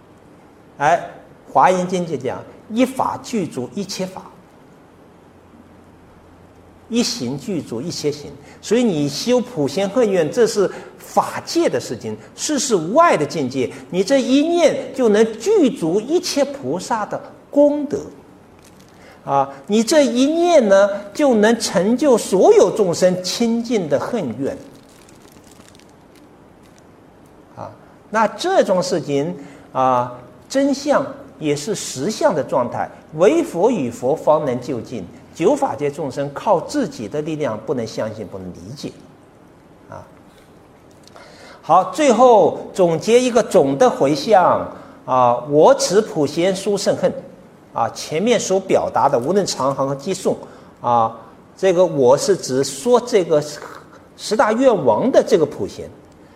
华严经就讲，一法具足一切法，一行具足一切行。所以你修普贤恨愿，这是法界的事情，世事无碍的境界。你这一念就能具足一切菩萨的功德你这一念呢，就能成就所有众生清净的恨愿那这种事情真相也是实相的状态，唯佛与佛方能究竟。九法界众生靠自己的力量不能相信，不能理解好，最后总结一个总的回向我持普贤殊胜恨前面所表达的无论长行和偈颂这个我是指说这个10大愿王的这个普贤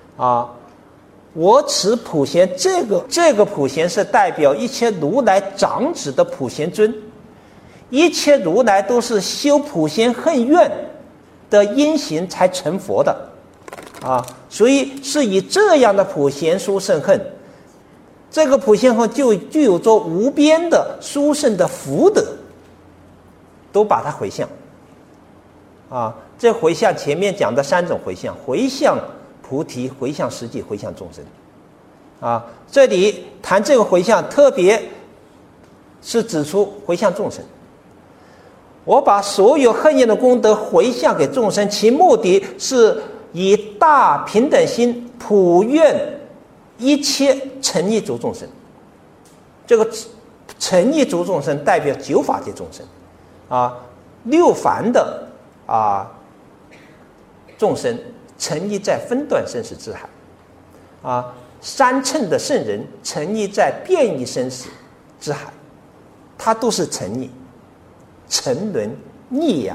我持普贤，这个普贤是代表一切如来长子的普贤尊，一切如来都是修普贤恨愿的因行才成佛的所以是以这样的普贤殊胜恨，这个普贤恨就具有着无边的殊胜的福德，都把它回向这回向前面讲的3种回向，回向菩提，回向实际，回向众生这里谈这个回向，特别是指出回向众生。我把所有恨愿的功德回向给众生，其目的是以大平等心普愿一切诚意足众生。这个诚意足众生代表九法界众生六凡的众生诚意在分段生死之海三乘的圣人诚意在变异生死之海，它都是诚意沉沦溺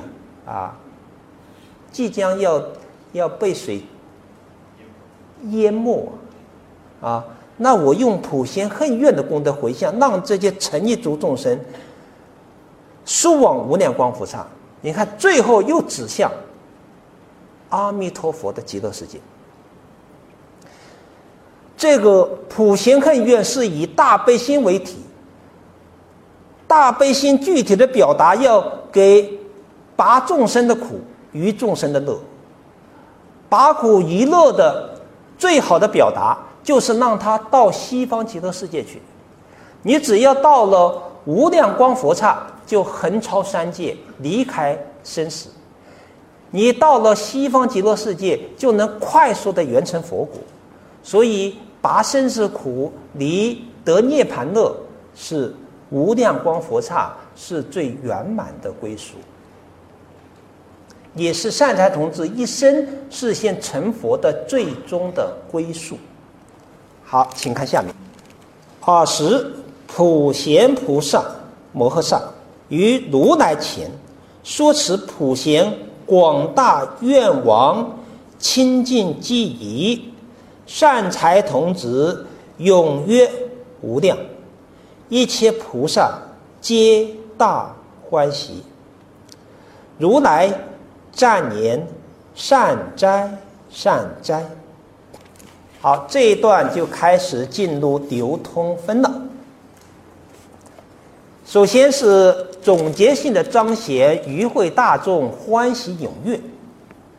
即将要被水淹没那我用普贤恨愿的功德回向，让这些诚意足众生速往无量光佛刹。你看最后又指向阿弥陀佛的极乐世界。这个普贤恨愿是以大悲心为体，大悲心具体的表达要给拔众生的苦，于众生的乐。拔苦于乐的最好的表达就是让他到西方极乐世界去。你只要到了无量光佛刹，就横超三界，离开生死。你到了西方极乐世界，就能快速的圆成佛果。所以拔生死苦，离得涅盘乐，是无量光佛刹是最圆满的归属，也是善财童子一生实现成佛的最终的归宿。好，请看下面。20普贤菩萨摩诃萨于如来前说持普贤广大愿王清净记忆，善财童子踊跃无量，一切菩萨皆大欢喜。如来赞言：善哉善哉。好，这一段就开始进入流通分了。首先是总结性的彰显与会大众欢喜踊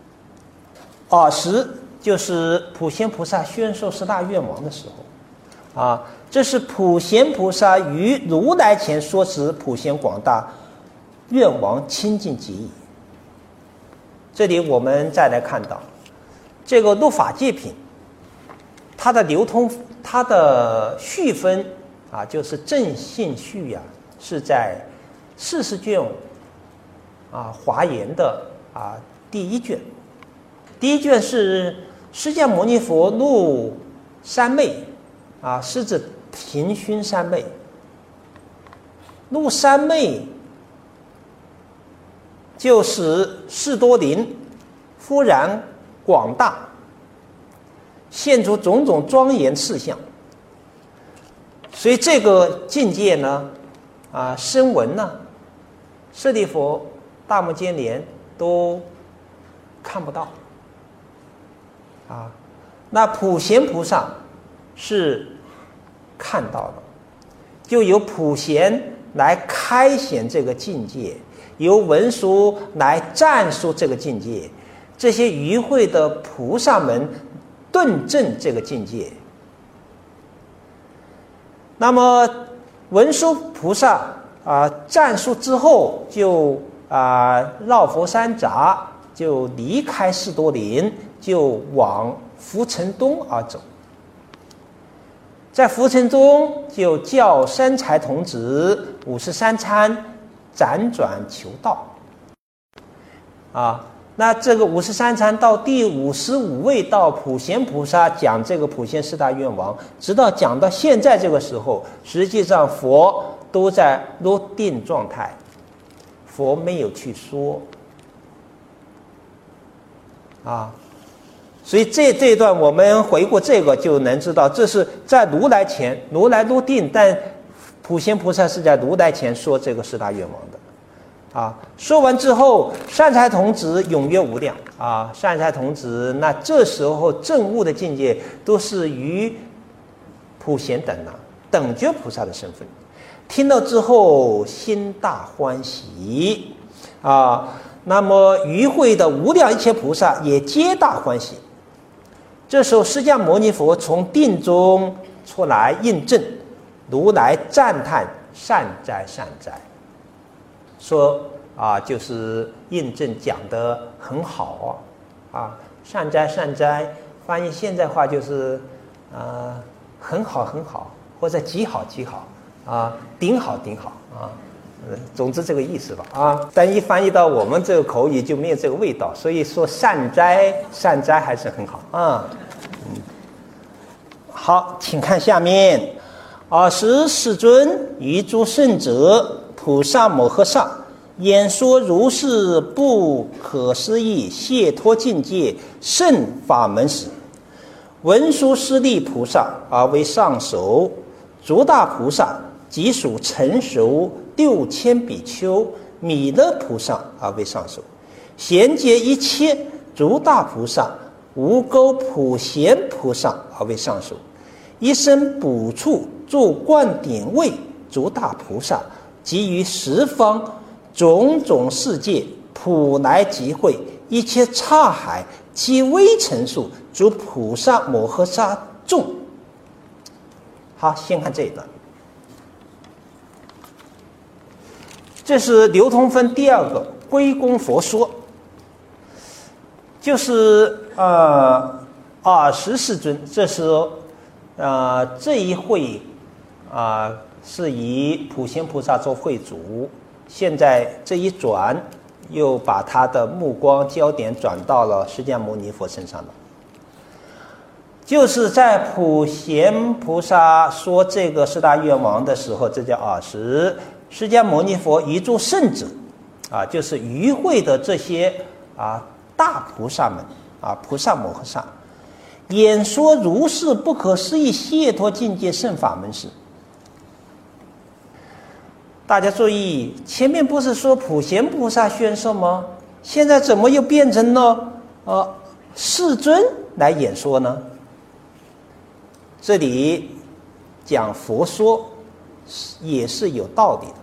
跃。20就是普贤菩萨宣授10大愿王的时候， 这是普贤菩萨于如来前说持普贤广大愿王清净极意。这里我们再来看到这个入法界品，它的流通，它的序分就是正信序是在40卷华严的第一卷。第一卷是释迦牟尼佛入三昧是指平熏三昧。入三昧就使士多林忽然广大，现出种种庄严事相。所以这个境界呢声闻呢，舍利佛、大目犍连都看不到那普贤菩萨是看到了，就由普贤来开显这个境界，由文殊来赞述这个境界，这些与会的菩萨们顿证这个境界。那么文殊菩萨赞述之后，就绕佛山匝，就离开士多林，就往浮尘东而走。在浮尘中就叫三才童子53参辗转求道那这个53参到第55位到普贤菩萨讲这个普贤四大愿王，直到讲到现在这个时候，实际上佛都在入定状态，佛没有去说所以这一段我们回顾这个就能知道，这是在如来前，如来入定，但普贤菩萨是在如来前说这个四大愿王的说完之后，善财童子踊跃无量善财童子，那这时候证悟的境界都是于普贤等等觉菩萨的身份，听到之后心大欢喜那么与会的无量一切菩萨也皆大欢喜。这时候释迦牟尼佛从定中出来印证，如来赞叹善哉善哉，说就是印证讲得很好善哉善哉，翻译现在话就是很好很好，或者极好极好顶好顶好总之这个意思吧但一翻译到我们这个口语就没有这个味道，所以说善哉善哉还是很好好，请看下面，20世尊于诸圣者菩萨摩诃萨演说如是不可思议解脱境界圣法门时，文殊师利菩萨为上首，诸大菩萨即属成熟6000比丘，弥勒菩萨为上首，贤劫一切诸大菩萨，无垢普贤菩萨为上首，一生补处住灌顶位诸大菩萨，及于十方种种世界普来集会，一切刹海及微尘数诸菩萨摩诃萨众。好，先看这一段，这是流通分第二个归功佛说，就是20世尊，这是这一会是以普贤菩萨做会主，现在这一转又把他的目光焦点转到了释迦牟尼佛身上了。就是在普贤菩萨说这个四大愿王的时候，这叫20，释迦牟尼佛一诸圣者就是与会的这些大菩萨们菩萨摩诃萨，演说如是不可思议解脱境界圣法门时。大家注意，前面不是说普贤菩萨宣说吗？现在怎么又变成了世尊来演说呢？这里讲佛说也是有道理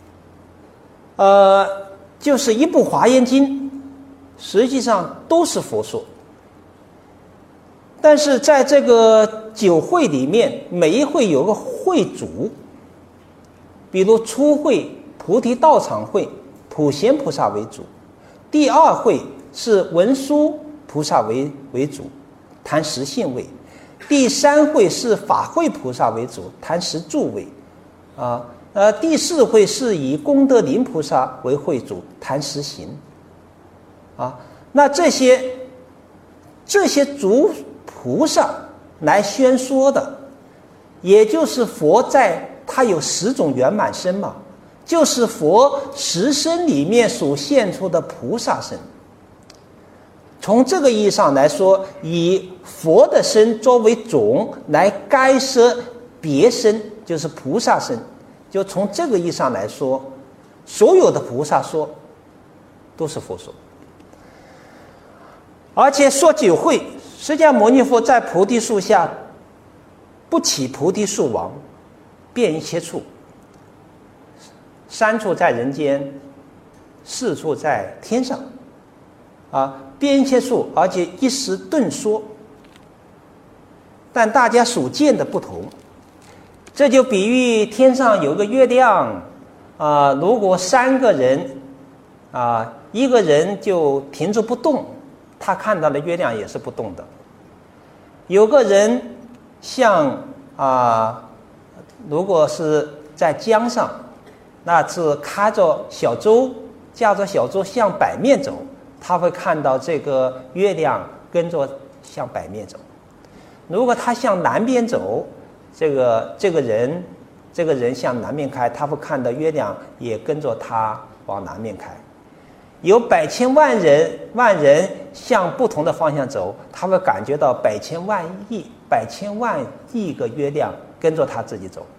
的。就是一部华严经实际上都是佛说， 但是在这个9会里面，每一会有个会主，比如初会菩提道场会，普贤菩萨为主；第2会是文殊菩萨为主，谈实性位；第3会是法会菩萨为主，谈实住位。第4会是以功德林菩萨为会主，谈实行。那这些诸菩萨来宣说的，也就是佛在他有10种圆满身嘛，就是佛10身里面所现出的菩萨身。从这个意义上来说，以佛的身作为种来概摄别身，就是菩萨身。就从这个意义上来说，所有的菩萨说都是佛说。而且说9会，释迦牟尼佛在菩提树下不起菩提树王，遍一切处，3处在人间，4处在天上，遍一切处，而且一时顿说。但大家所见的不同，这就比喻天上有个月亮，如果3个人，一个人就停住不动，他看到的月亮也是不动的。有个人像如果是在江上，那是开着小舟，驾着小舟向北面走，他会看到这个月亮跟着向北面走。如果他向南边走，这个人向南面开，他会看到月亮也跟着他往南面开。有百千万人向不同的方向走，他会感觉到百千万亿个月亮跟着他自己走。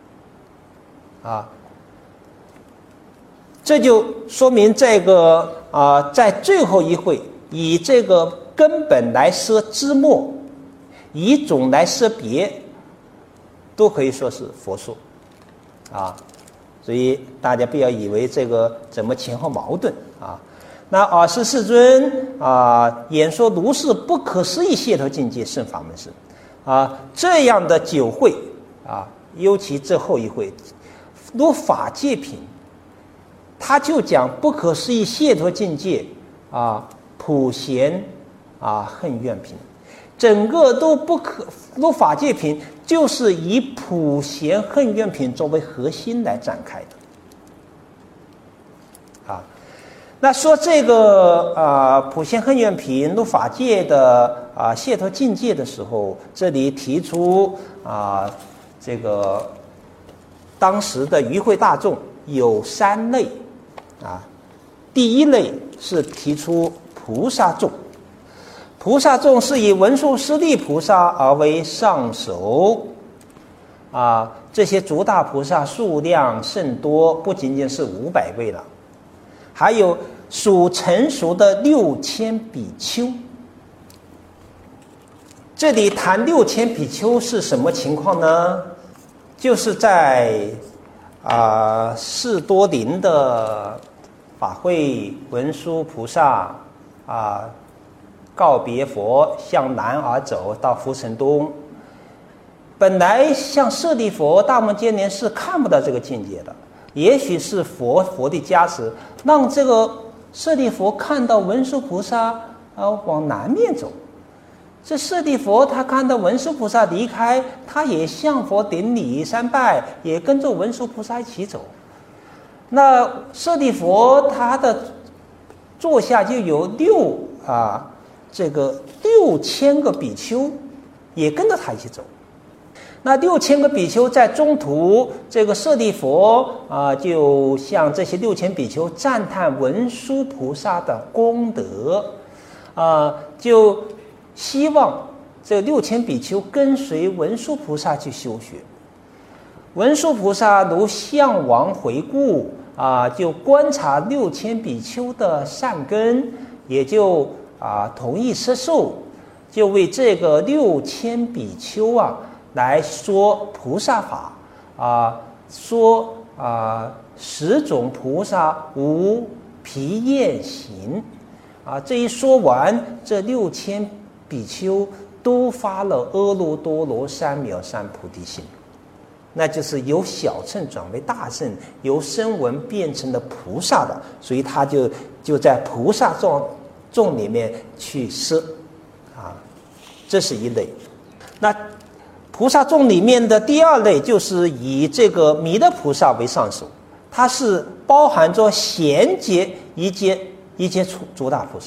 这就说明这个在最后一会以这个根本来摄枝末，以种来摄别，都可以说是佛说。所以大家不要以为这个怎么前后矛盾。那尔时世尊演说如是不可思议解脱境界圣法门时，这样的9会尤其这后一会如法界品，他就讲不可思议解脱境界普贤恨愿品，整个都不可如法界品，就是以普贤恨愿品作为核心来展开的。那说这个普贤恨愿品入法界的解脱境界的时候，这里提出这个当时的与会大众有3类第一类是提出菩萨众，菩萨众是以文殊师利菩萨而为上首。这些诸大菩萨数量甚多，不仅仅是500位了，还有属成熟的6000比丘。这里谈6000比丘是什么情况呢？就是在士多林的法会，文殊菩萨告别佛，向南而走到福城东。本来像舍利佛、大摩犍连是看不到这个境界的，也许是佛的加持，让这个舍利佛看到文殊菩萨往南面走。这舍利佛他看到文殊菩萨离开，他也向佛顶礼3拜，也跟着文殊菩萨一起走。那舍利佛他的座下就有6000个比丘也跟着他一起走。那6000个比丘在中途，这个舍利佛就向这些6000比丘赞叹文殊菩萨的功德，就希望这6000比丘跟随文殊菩萨去修学。文殊菩萨如向往回顾就观察6000比丘的善根，也就同意摄受，就为这个6000比丘来说菩萨法，说10种菩萨无疲厌行。这一说完，这6000比丘都发了阿耨多罗三藐三菩提心，那就是由小乘转为大乘，由声闻变成了菩萨的，所以他就在菩萨众里面去摄啊，这是一类。那菩萨众里面的第二类就是以这个弥勒菩萨为上首，它是包含着贤劫一阶诸大菩萨。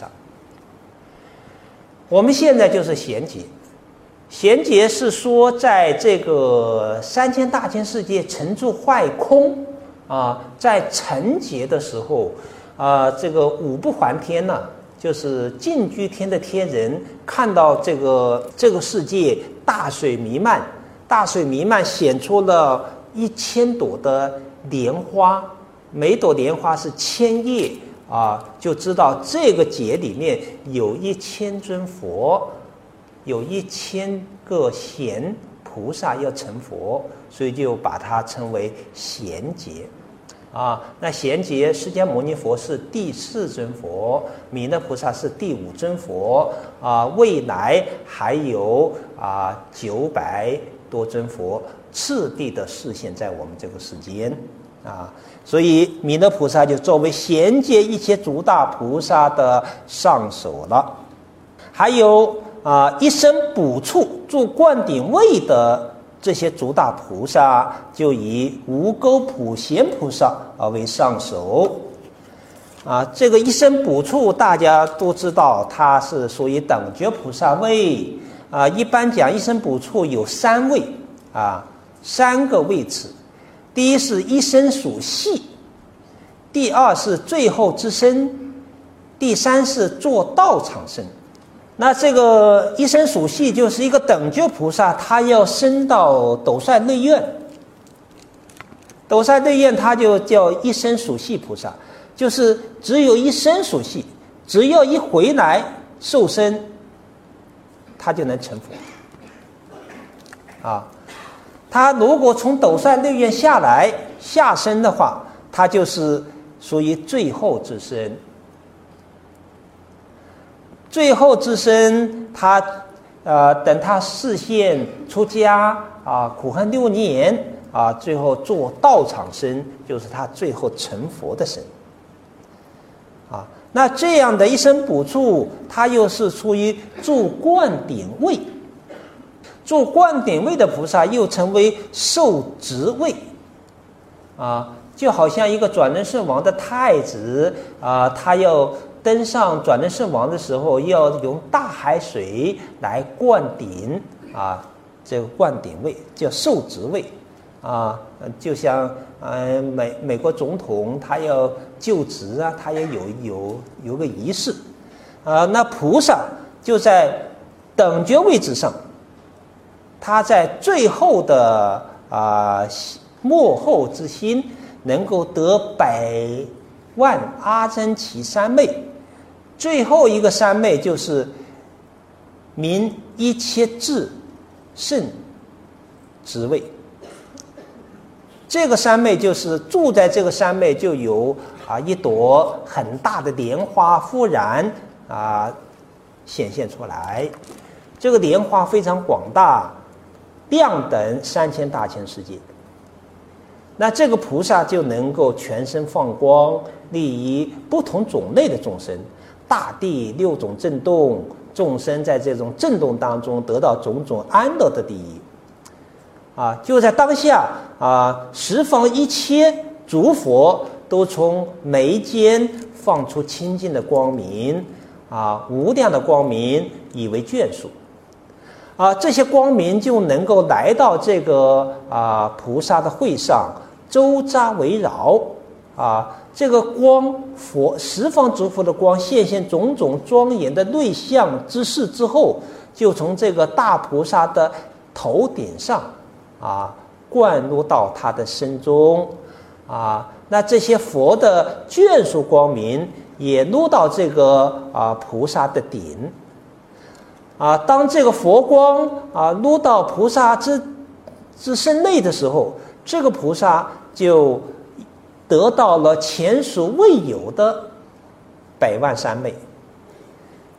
我们现在就是贤劫，贤劫是说在这个3000大千世界沉住坏空啊，在成劫的时候啊，这个五不还天呢，就是净居天的天人看到这个世界大水弥漫，显出了1000朵的莲花，每朵莲花是1000叶啊，就知道这个劫里面有1000尊佛，有1000个贤菩萨要成佛，所以就把它称为贤劫啊。那贤劫，释迦牟尼佛是第4尊佛，弥勒菩萨是第5尊佛啊，未来还有900多尊佛次第的示现在我们这个世间啊，所以弥勒菩萨就作为贤劫一切诸大菩萨的上首了。还有一生补处住灌顶位的这些诸大菩萨，就以无垢普贤菩萨为上首啊。这个一生补处大家都知道，它是属于等觉菩萨位啊。一般讲一生补处有3位啊，3个位次。第一是一生属系，第二是最后之身，第3是做道场身。那这个一生属系就是一个等觉菩萨，他要升到斗率内院，斗率内院他就叫一生属系菩萨，就是只有一生属系，只要一回来受身，他就能成佛啊。他如果从斗率内院下来下生的话，他就是属于最后之身。最后之身，他等他示现出家啊，苦恨6年啊，最后做道场身，就是他最后成佛的身啊。那这样的一生补处，他又是处于住灌顶位。住灌顶位的菩萨又称为受职位啊，就好像一个转轮圣王的太子啊，他要登上转轮圣王的时候，要用大海水来灌顶啊，这个灌顶位叫受职位啊，就像美国总统他要就职啊，他也有个仪式啊。那菩萨就在等觉位置上。他在最后的末后之心，能够得100万阿僧祇三昧，最后一个三昧就是明一切智胜职位。这个三昧就是住在这个三昧，就有一朵很大的莲花忽然显现出来，这个莲花非常广大。量等3000大千世界，那这个菩萨就能够全身放光，利益不同种类的众生，大地6种震动，众生在这种震动当中得到种种安乐的利益啊！就在当下十方一切诸佛都从眉间放出清净的光明无量的光明，以为眷属。这些光明就能够来到这个菩萨的会上，周匝围绕这个光十方诸佛的光现种种庄严的内相之事之后，就从这个大菩萨的头顶上灌入到他的身中那这些佛的眷属光明也入到这个菩萨的顶。当这个佛光入到菩萨之身内的时候，这个菩萨就得到了前所未有的100万三昧。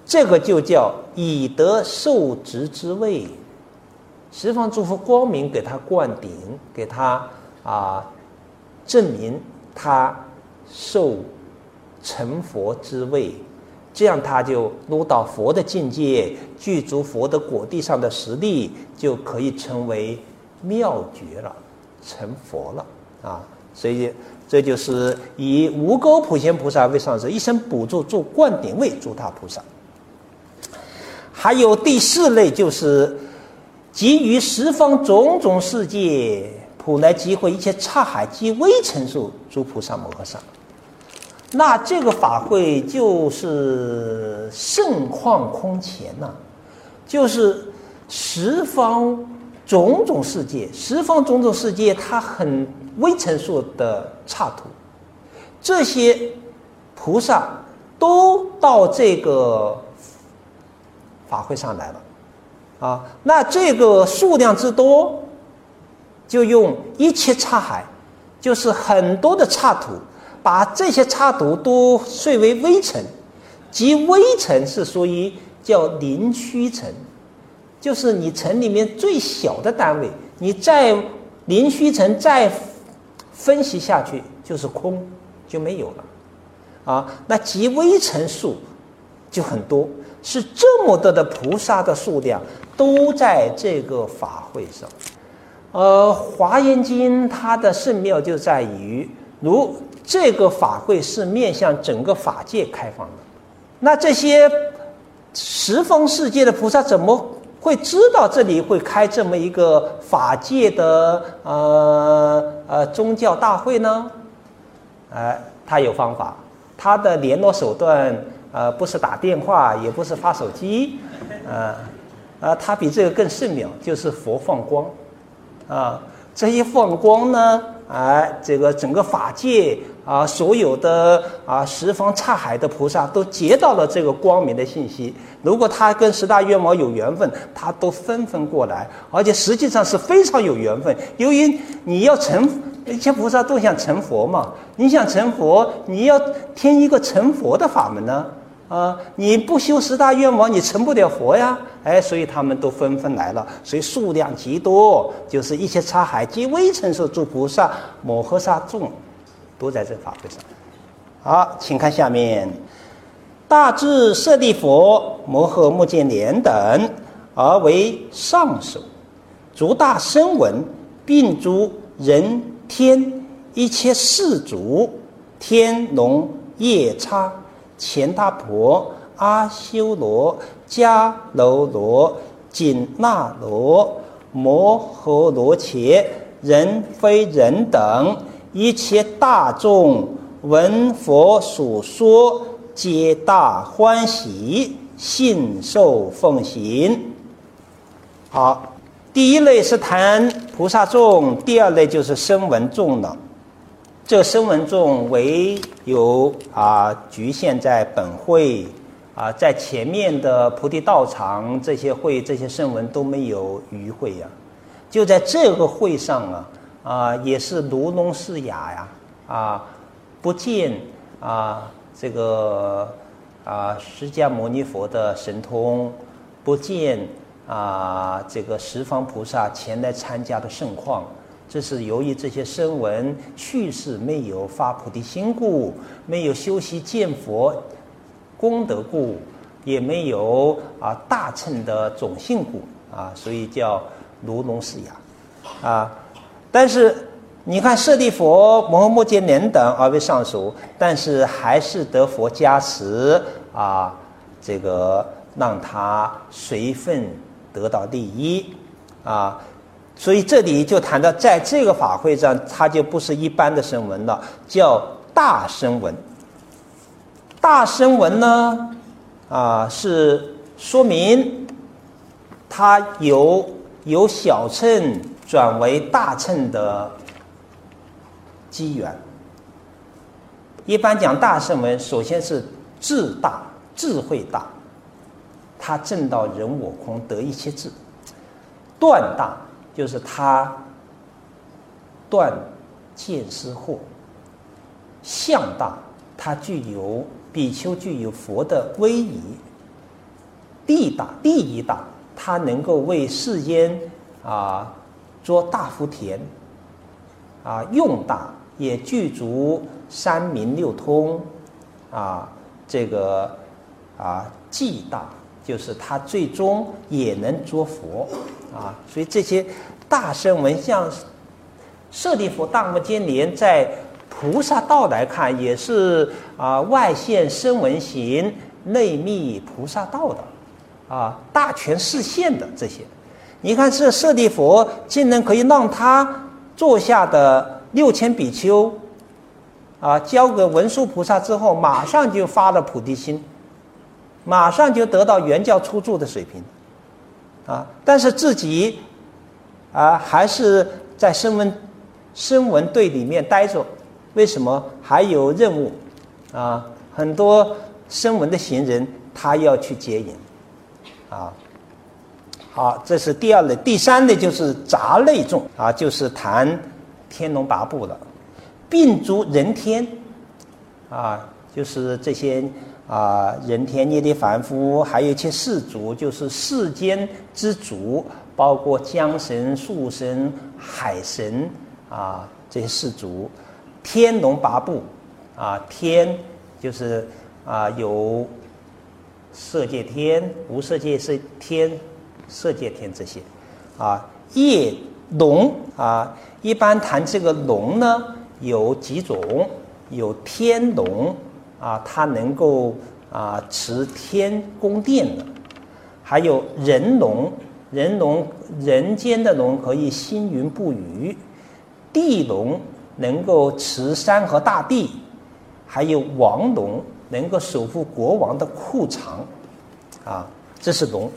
这个就叫以德受职之位。十方诸佛光明给他灌顶，给他证明他受成佛之位，这样他就入到佛的境界，具足佛的果地上的实力，就可以成为妙觉了，成佛了所以这就是以无垢普贤菩萨为上师，一生补助助灌顶位诸大菩萨。还有第4类，就是给予十方种种世界普来集会一切刹海及微尘数诸菩萨摩诃萨。那这个法会就是盛况空前就是十方种种世界，十方种种世界它很微尘数的刹土，这些菩萨都到这个法会上来了那这个数量之多，就用一切刹海，就是很多的刹土，把这些刹土都碎为微尘，即微尘是属于叫零虚尘，就是你尘里面最小的单位，你再零虚尘再分析下去就是空，就没有了那即微尘数就很多，是这么多的菩萨的数量都在这个法会上。华严经它的圣妙就在于，如这个法会是面向整个法界开放的，那这些十方世界的菩萨怎么会知道这里会开这么一个法界的宗教大会呢？他有方法，他的联络手段不是打电话，也不是发手机，他比这个更圣妙，就是佛放光这一放光呢，这个整个法界所有的十方刹海的菩萨都接到了这个光明的信息。如果他跟十大愿王有缘分，他都纷纷过来，而且实际上是非常有缘分。由于你要成，一切菩萨都想成佛嘛，你想成佛，你要添一个成佛的法门呢。你不修十大愿王，你成不了佛呀。所以他们都纷纷来了，所以数量极多，就是一切刹海及微尘数诸菩萨摩诃萨众都在这法会上。好，请看下面，大智舍利佛、摩诃目犍连等，而为上首，诸大声闻，并诸人天一切世族，天龙夜叉、乾闼婆、阿修罗、迦楼罗、紧那罗、摩诃罗伽、人非人等一切大众，闻佛所说，皆大欢喜，信受奉行。好，第一类是谈菩萨众，第二类就是声闻众了。这个声闻众唯有局限在本会在前面的菩提道场这些会，这些声闻都没有余会就在这个会上也是如聋似哑不见这个释迦牟尼佛的神通，不见这个十方菩萨前来参加的盛况。这是由于这些声闻去世没有发菩提心故，没有修习见佛功德故，也没有大乘的种性故所以叫如聋似哑但是你看舍利佛、摩诃目犍连等而为上首，但是还是得佛加持这个让他随分得到利益所以这里就谈到，在这个法会上，它就不是一般的声闻了，叫大声闻。大声闻呢，是说明它由小乘转为大乘的机缘。一般讲大声闻，首先是智大、智慧大，他证到人我空，得一切智；断大，就是他断见思惑；相大，他比丘具有佛的威仪； 地益大，它能够为世间做大福田，用大，也具足三明六通，这个济大，就是它最终也能作佛所以这些大声闻，像舍利弗、大目犍连，在菩萨道来看，也是外现声闻行，内密菩萨道的大权示现的这些。你看这舍利弗竟然可以让他座下的6000比丘交给文殊菩萨之后，马上就发了菩提心，马上就得到原教初住的水平但是自己还是在声闻队里面待着。为什么？还有任务很多声闻的行人他要去接引好，这是第二类。第三类就是杂类众就是谈天龙八部了。并诸人天就是这些人天涅槃凡夫，还有一些世族，就是世间之族，包括江神、树神、海神这些世族。天龙八部天就是有色界天、无色界天、色界天这些业龙一般谈这个龙呢，有几种，有天龙它能够持天宫殿的，还有人龙，人间的龙可以星云不语，地龙能够持山河大地，还有王龙能够守护国王的库藏这是龙。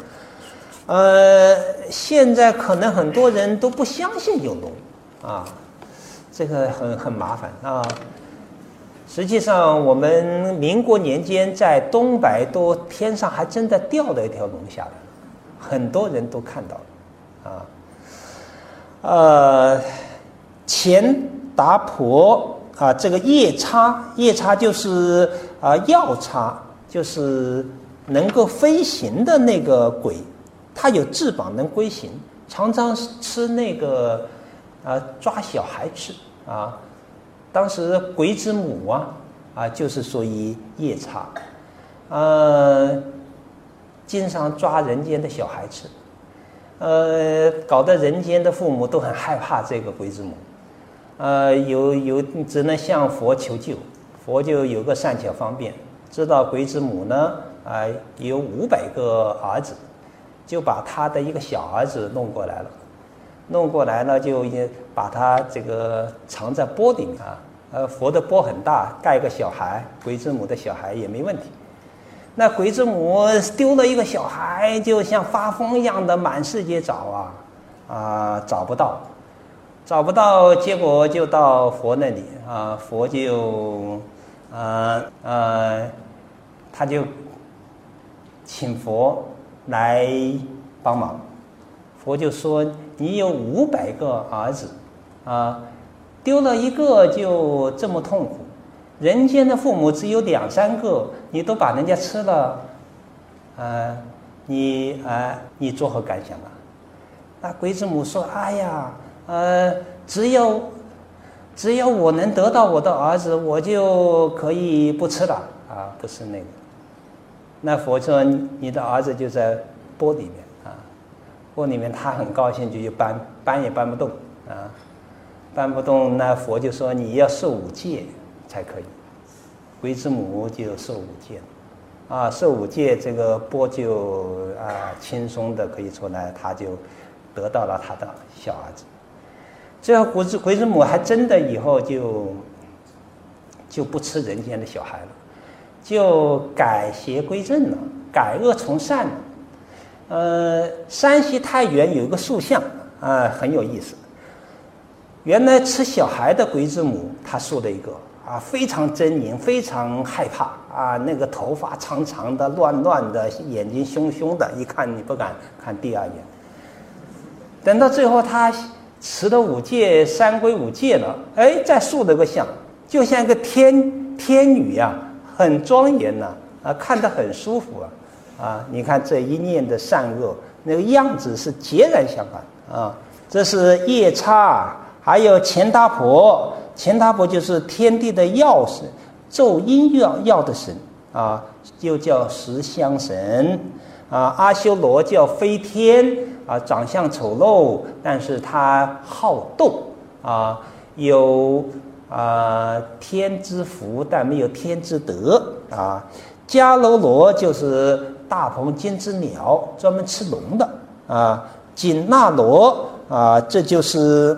现在可能很多人都不相信有龙这个很麻烦实际上我们民国年间在东北都天上还真的掉了一条龙下来，很多人都看到了钱达婆这个夜叉就是药叉，就是能够飞行的那个鬼，它有翅膀能飞行，常常吃那个抓小孩吃当时鬼之母就是属于夜叉经常抓人间的小孩吃搞得人间的父母都很害怕这个鬼之母有只能向佛求救，佛就有个善巧方便，知道鬼之母呢有500个儿子，就把他的一个小儿子弄过来了就把他这个藏在钵里面佛的钵很大，盖个小孩，鬼之母的小孩也没问题。那鬼之母丢了一个小孩，就像发疯一样的满世界找找不到，结果就到佛那里佛就他就请佛来帮忙。佛就说你有500个儿子丢了一个就这么痛苦，人间的父母只有2、3个，你都把人家吃了你作何感想那鬼之母说哎呀只要我能得到我的儿子，我就可以不吃了不是那个。那佛说你的儿子就在钵里面钵里面，他很高兴，就去搬也搬不动搬不动。那佛就说你要受5戒才可以。鬼之母就受5戒受5戒，这个钵就轻松的可以出来，他就得到了他的小儿子。这个鬼之母还真的以后就不吃人间的小孩了，就改邪归正了，改恶从善了。山西太原有一个塑像很有意思。原来吃小孩的鬼之母，他塑了一个非常狰狞，非常害怕那个头发长长的，乱乱的，眼睛凶凶的，一看你不敢看第2眼。等到最后他持了5戒，三归5戒了，再塑了个像，就像一个天女很庄严看得很舒服你看这一念的善恶，那个样子是截然相反。这是夜叉，还有钱达婆。钱达婆就是天地的药神，奏音药的神又叫十香神。阿修罗叫飞天，长相丑陋，但是他好斗，有天之福，但没有天之德。迦楼罗就是大鹏金之鸟，专门吃龙的。紧那罗这就是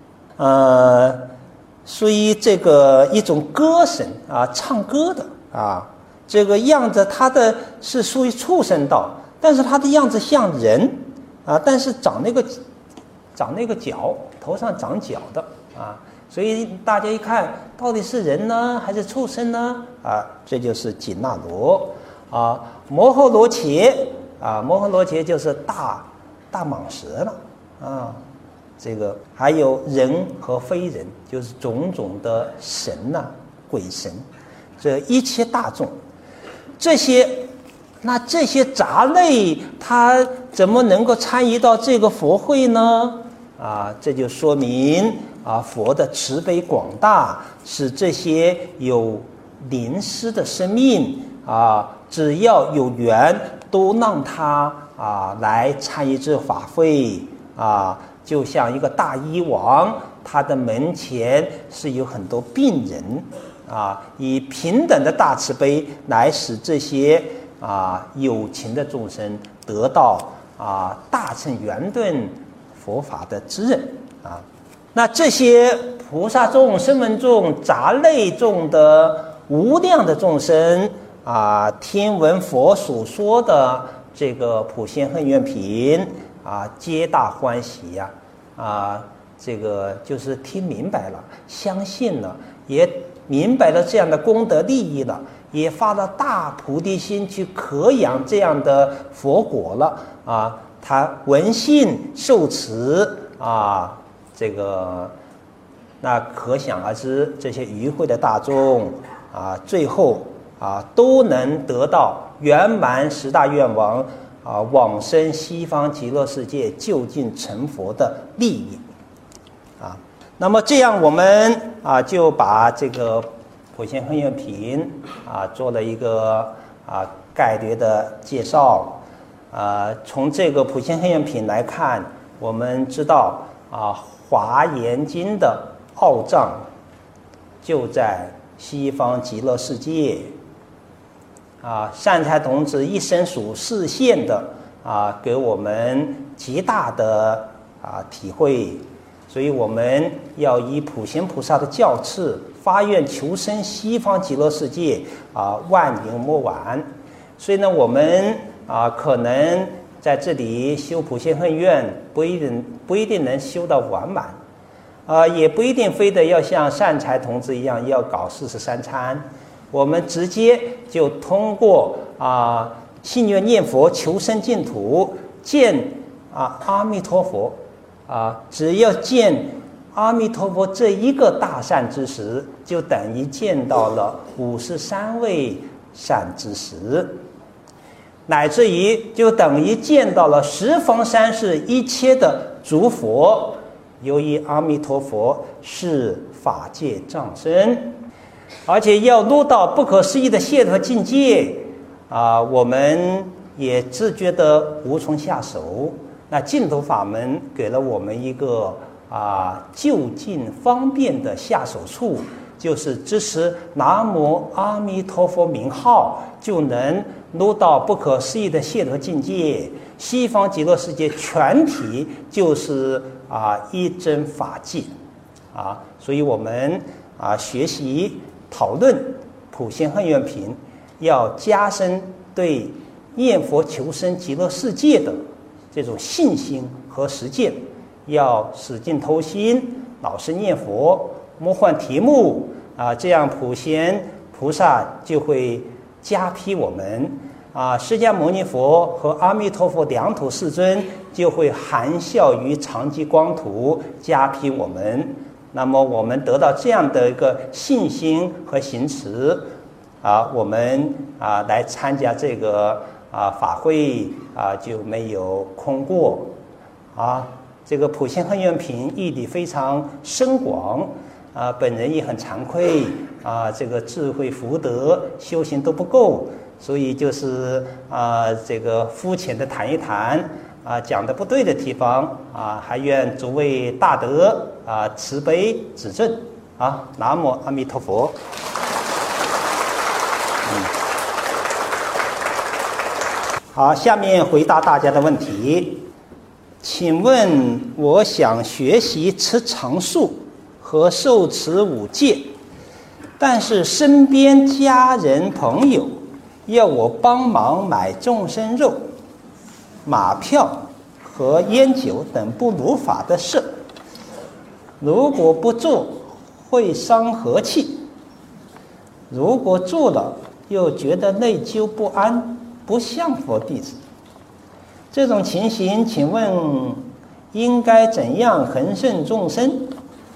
属于这个一种歌神唱歌的这个样子，它的是属于畜生道，但是它的样子像人但是长那个角，头上长角的所以大家一看，到底是人呢还是畜生呢？这就是紧那罗。摩诃罗伽摩诃罗伽就是大蟒蛇了这个还有人和非人，就是种种的神鬼神，这一切大众，这些杂类，它怎么能够参与到这个佛会呢？这就说明佛的慈悲广大，使这些有灵师的生命只要有缘，都让他来参与这法会就像一个大医王，他的门前是有很多病人以平等的大慈悲来使这些有情的众生得到大乘圆顿佛法的滋润那这些菩萨众、声闻众、杂类众的无量的众生听闻佛所说的这个普贤恒愿品皆大欢喜这个就是听明白了，相信了，也明白了这样的功德利益了，也发了大菩提心去渴养这样的佛果了他闻信受持这个那可想而知，这些与会的大众最后都能得到圆满十大愿望往生西方极乐世界，就近成佛的利益那么这样我们就把这个普贤恒愿品做了一个概略的介绍从这个普贤恒愿品来看，我们知道华严经的奥藏就在西方极乐世界善财童子一生所示现的给我们极大的体会，所以我们要以普贤菩萨的教敕发愿求生西方极乐世界万年莫晚。所以呢，我们可能在这里修普贤恒愿不一定能修到完满也不一定非得要像善财童子一样要搞43参，我们直接就通过信愿念佛求生净土，见阿弥陀佛只要见阿弥陀佛这一个大善知识，就等于见到了53位善知识，乃至于就等于见到了十方三世一切的诸佛。由于阿弥陀佛是法界藏身，而且要入到不可思议的解脱境界我们也自觉得无从下手。那净土法门给了我们一个就近方便的下手处，就是支持南无阿弥陀佛名号，就能入到不可思议的解脱境界。西方极乐世界全体就是一真法界所以我们学习讨论普贤恒愿品，要加深对念佛求生极乐世界的这种信心和实践，要使劲偷心，老实念佛，莫换题目这样普贤菩萨就会加庇我们释迦牟尼佛和阿弥陀佛两土世尊就会含笑于常寂光土加庇我们。那么我们得到这样的一个信心和行持我们来参加这个法会就没有空过这个普贤恒愿品义理非常深广本人也很惭愧这个智慧福德修行都不够，所以就是这个肤浅的谈一谈讲的不对的地方还愿诸位大德慈悲指正南无阿弥陀佛。好，下面回答大家的问题。请问我想学习持常数和受持五戒，但是身边家人朋友要我帮忙买众生肉、马票和烟酒等不如法的事，如果不做会伤和气，如果做了又觉得内疚不安，不像佛弟子。这种情形请问应该怎样恒顺众生？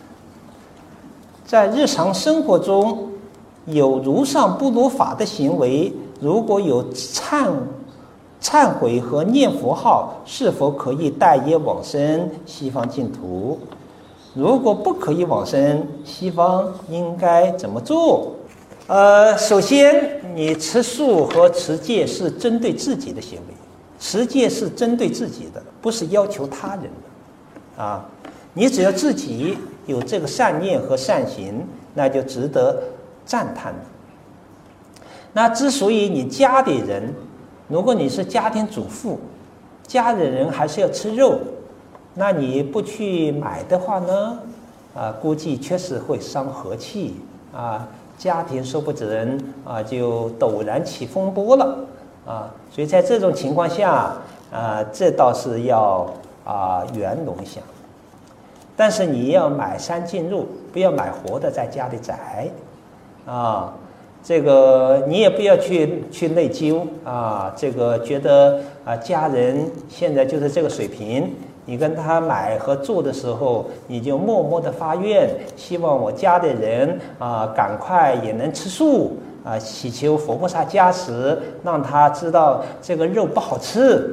在日常生活中有如上不如法的行为，如果有忏悔和念佛号，是否可以带业往生西方净土？如果不可以往生西方，应该怎么做？首先你持素和持戒是针对自己的行为，持戒是针对自己的，不是要求他人的你只要自己有这个善念和善行，那就值得赞叹的。那之所以你家里人，如果你是家庭主妇，家里人还是要吃肉，那你不去买的话呢估计确实会伤和气家庭说不准就陡然起风波了所以在这种情况下这倒是要圆融一下。但是你要买三净肉，不要买活的在家里宰这个你也不要去内疚这个觉得家人现在就是这个水平，你跟他买和做的时候，你就默默的发愿，希望我家的人赶快也能吃素祈求佛菩萨加持，让他知道这个肉不好吃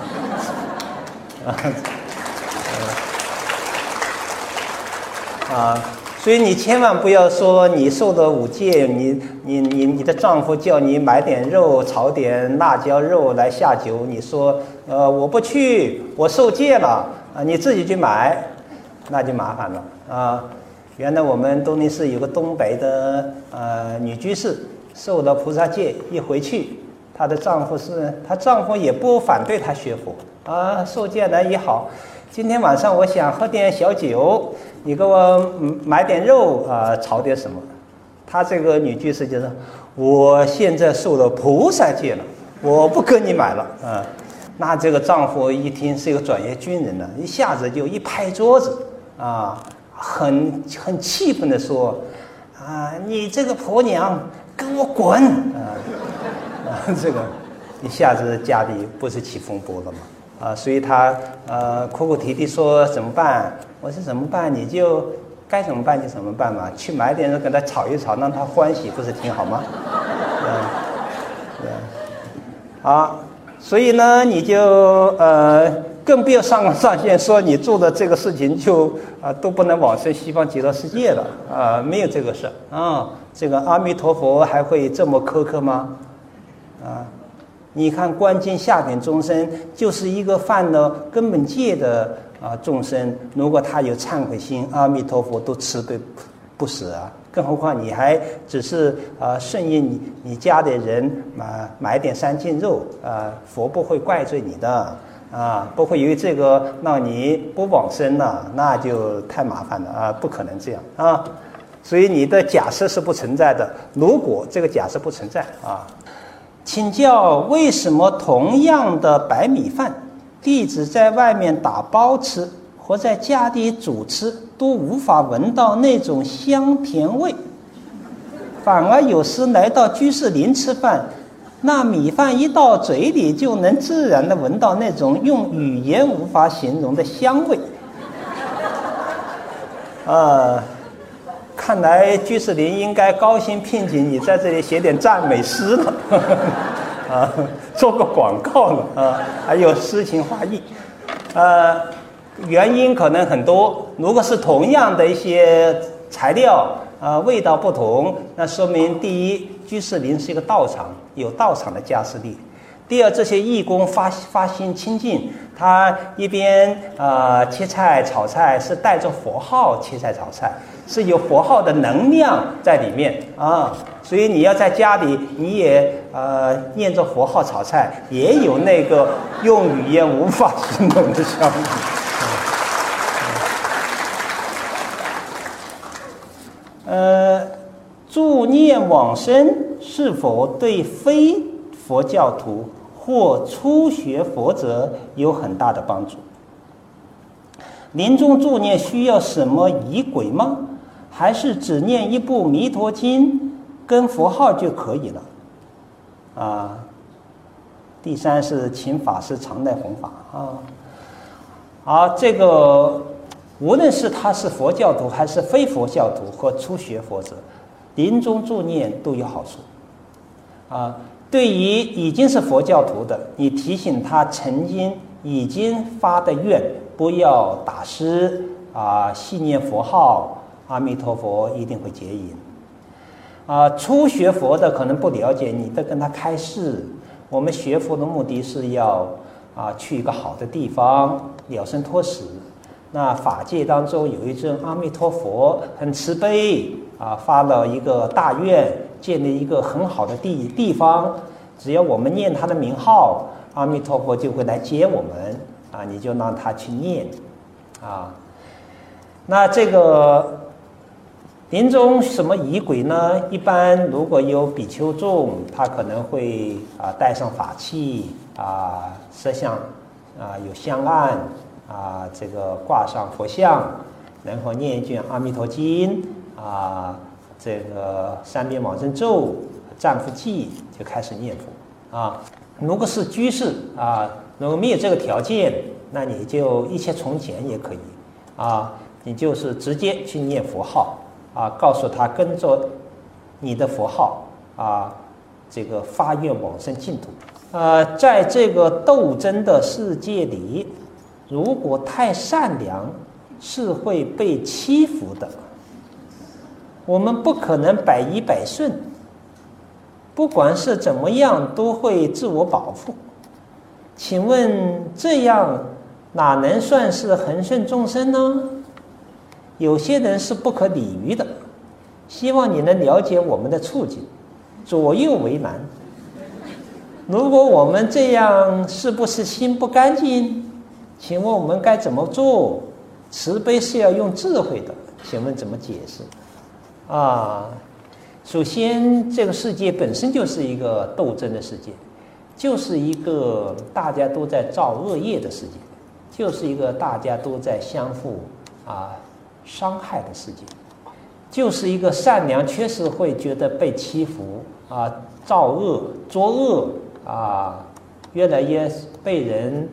所以你千万不要说你受的五戒，你的丈夫叫你买点肉，炒点辣椒肉来下酒，你说我不去，我受戒了你自己去买，那就麻烦了原来我们东林寺有个东北的女居士，受了菩萨戒，一回去，她丈夫也不反对她学佛受戒了也好，今天晚上我想喝点小酒，你给我买点肉炒点什么。她这个女居士就说，我现在受了菩萨戒了，我不跟你买了那这个丈夫一听是一个专业军人呢，一下子就一拍桌子很气愤地说你这个婆娘跟我滚这个一下子家里不是起风波了吗所以他哭哭啼啼说怎么办？我说怎么办？你就该怎么办就怎么办嘛，去买点肉跟他炒一炒，让他欢喜，不是挺好吗？所以呢，你就更不要上线说你做的这个事情就都不能往生西方极乐世界了没有这个事这个阿弥陀佛还会这么苛刻吗？你看观经下品众生就是一个犯了根本戒的众生，如果他有忏悔心，阿弥陀佛都慈悲不死更何况你还只是顺应你家的人买点三净肉佛不会怪罪你的不会因为这个让你不往生了，那就太麻烦了不可能这样所以你的假设是不存在的。如果这个假设不存在请教为什么同样的白米饭，弟子在外面打包吃或在家里煮吃都无法闻到那种香甜味，反而有时来到居士林吃饭，那米饭一到嘴里就能自然地闻到那种用语言无法形容的香味看来居士林应该高兴聘请你在这里写点赞美诗了做个广告了啊，还有诗情画意，原因可能很多。如果是同样的一些材料味道不同，那说明第一，居士林是一个道场，有道场的加持力。第二，这些义工发心清净，他一边切菜炒菜是带着佛号切菜炒菜，是有佛号的能量在里面啊。所以你要在家里，你也念着佛号炒菜，也有那个用语言无法形容的效果。助念往生是否对非佛教徒或初学佛者有很大的帮助？临终助念需要什么仪轨吗？还是只念一部《弥陀经》跟佛号就可以了？第三是请法师常来弘法这个无论是他是佛教徒还是非佛教徒或初学佛者，临终助念都有好处对于已经是佛教徒的，你提醒他曾经已经发的愿，不要打失信念佛号，阿弥陀佛一定会接引。初学佛的可能不了解，你得跟他开示。我们学佛的目的是要去一个好的地方了生脱死。那法界当中有一尊阿弥陀佛，很慈悲发了一个大愿，建立一个很好的地方，只要我们念他的名号，阿弥陀佛就会来接我们你就让他去念那这个临终什么仪轨呢？一般如果有比丘众，他可能会带上法器摄像有香案这个挂上佛像，然后念一句阿弥陀经这个三遍往生咒、赞佛偈，就开始念佛如果是居士如果没有这个条件，那你就一切从简也可以你就是直接去念佛号告诉他跟着你的佛号这个发愿往生净土在这个斗争的世界里，如果太善良是会被欺负的。我们不可能百依百顺，不管是怎么样都会自我保护。请问这样哪能算是恒顺众生呢？有些人是不可理喻的，希望你能了解我们的处境，左右为难。如果我们这样是不是心不干净？请问我们该怎么做？慈悲是要用智慧的，请问怎么解释首先这个世界本身就是一个斗争的世界，就是一个大家都在造恶业的世界，就是一个大家都在相互伤害的世界，就是一个善良确实会觉得被欺负造恶作恶越来越被人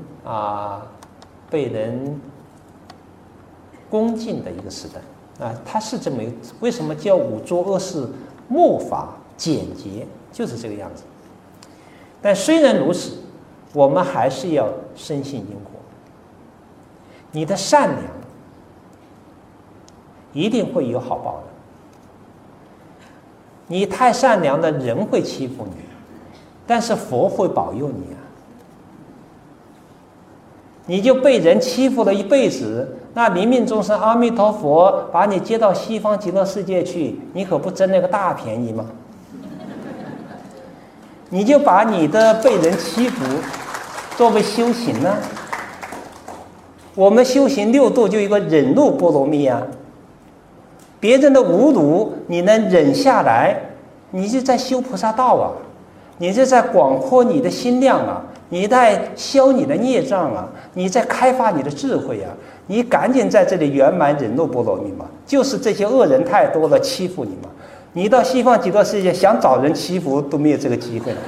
恭敬的一个时代它是这么一个，为什么叫五浊恶世？末法简洁，就是这个样子。但虽然如此，我们还是要深信因果。你的善良一定会有好报的。你太善良的人会欺负你，但是佛会保佑你你就被人欺负了一辈子，那临命终生阿弥陀佛把你接到西方极乐世界去，你可不争那个大便宜吗？你就把你的被人欺负作为修行呢？我们修行六度就一个忍辱波罗蜜别人的侮辱你能忍下来，你就在修菩萨道你就在广阔你的心量你在消你的孽障你在开发你的智慧你赶紧在这里圆满忍辱波罗蜜嘛。就是这些恶人太多了，欺负你嘛。你到西方极乐世界想找人欺负都没有这个机会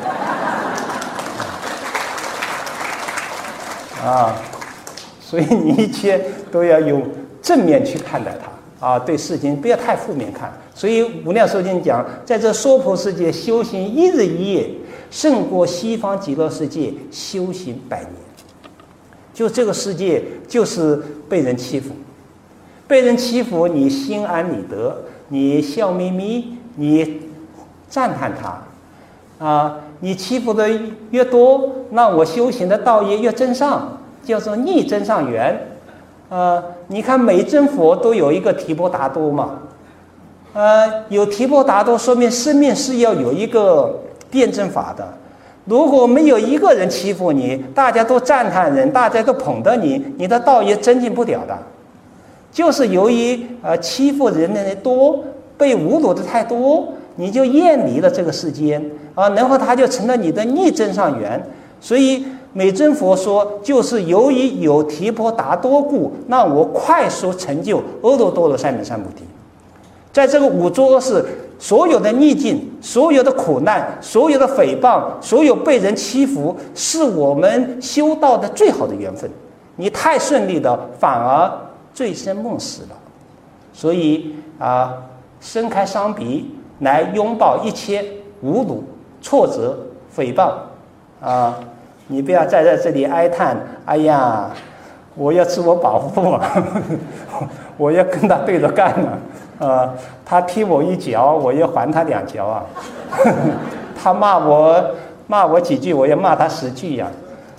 了所以你一切都要用正面去看待它对事情不要太负面看。所以无量寿经讲，在这娑婆世界修行一日一夜， 胜过西方极乐世界修行100年。就这个世界就是被人欺负，被人欺负，你心安理得，你笑眯眯，你赞叹他，你欺负的越多，那我修行的道业越增上，叫做逆增上缘。你看每尊佛都有一个提婆达多嘛，有提婆达多，说明生命是要有一个辩证法的。如果没有一个人欺负你，大家都赞叹人，大家都捧得你，你的道也增进不了的。就是由于欺负人的人多，被侮辱的太多，你就厌离了这个世间然后他就成了你的逆增上缘。所以美尊佛说，就是由于有提婆达多故，让我快速成就阿耨多罗三藐三菩提。在这个五浊恶世，所有的逆境，所有的苦难，所有的诽谤，所有被人欺负，是我们修道的最好的缘分。你太顺利的，反而醉生梦死了。所以伸开双臂来拥抱一切侮辱、挫折、诽谤你不要再在这里哀叹，哎呀，我要自我保护我要跟他对着干他踢我一脚，我要还他2脚他骂我几句，我要骂他10句呀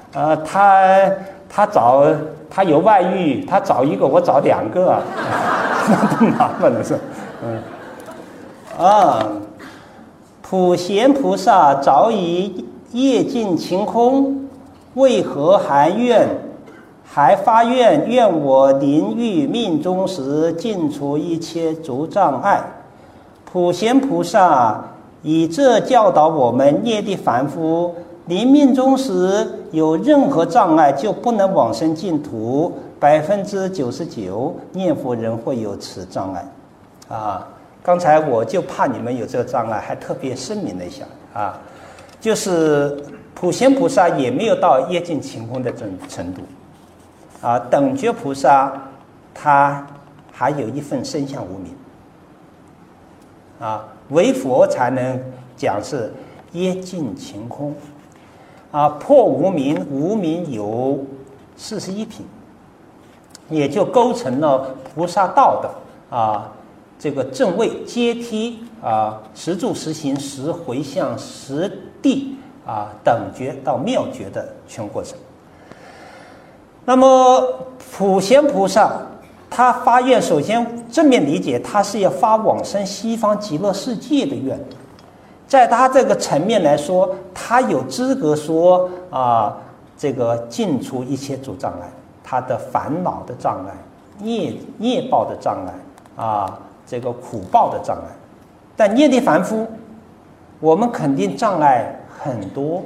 他有外遇，他找一个，我找2个那不麻烦了是普贤菩萨早已业尽晴空，为何还发愿，愿我临欲命终时，尽除一切诸障碍。普贤菩萨以这教导我们业力凡夫，临命终时有任何障碍就不能往生净土，99%念佛人会有此障碍刚才我就怕你们有这个障碍，还特别声明了一下就是普贤菩萨也没有到业尽晴空的程度等觉菩萨他还有一份身相无明唯佛才能讲是业尽晴空破无明，无明有41品，也就构成了菩萨道的这个正位阶梯十住十行十回向十地等觉到妙觉的全过程。那么普贤菩萨他发愿，首先正面理解，他是要发往生西方极乐世界的愿。在他这个层面来说，他有资格说这个尽除一切诸障碍，他的烦恼的障碍、业报的障碍这个苦报的障碍。但业力凡夫，我们肯定障碍很多，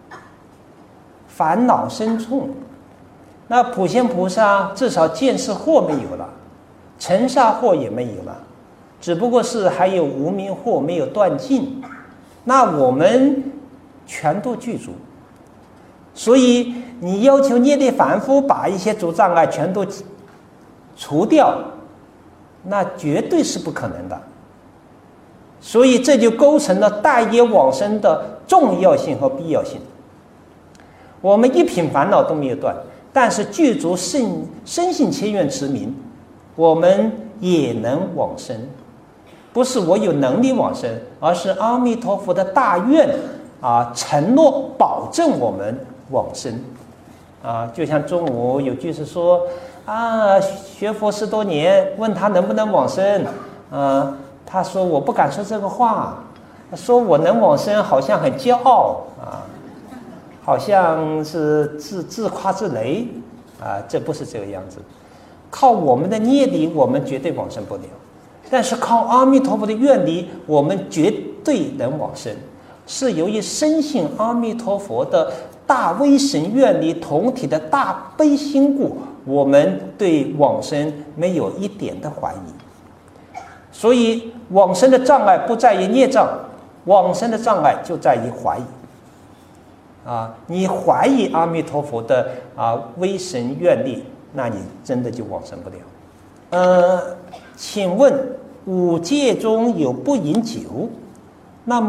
烦恼深重。那普贤菩萨至少见识惑没有了，尘沙惑也没有了，只不过是还有无明惑没有断尽。那我们全都具足，所以你要求业力凡夫把一些诸障碍全都除掉，那绝对是不可能的。所以这就构成了带业往生的重要性和必要性。我们一品烦恼都没有断，但是具足生信切愿持名，我们也能往生。不是我有能力往生，而是阿弥陀佛的大愿承诺保证我们往生就像中午有句是说学佛10多年，问他能不能往生他说我不敢说这个话，说我能往生好像很骄傲好像是自夸自擂这不是这个样子。靠我们的业力，我们绝对往生不了。但是靠阿弥陀佛的愿力，我们绝对能往生，是由于深信阿弥陀佛的大威神愿力同体的大悲心故，我们对往生没有一点的怀疑。所以往生的障碍不在于业障，往生的障碍就在于怀疑你怀疑阿弥陀佛的威神愿力，那你真的就往生不了。请问五戒中有不饮酒，那么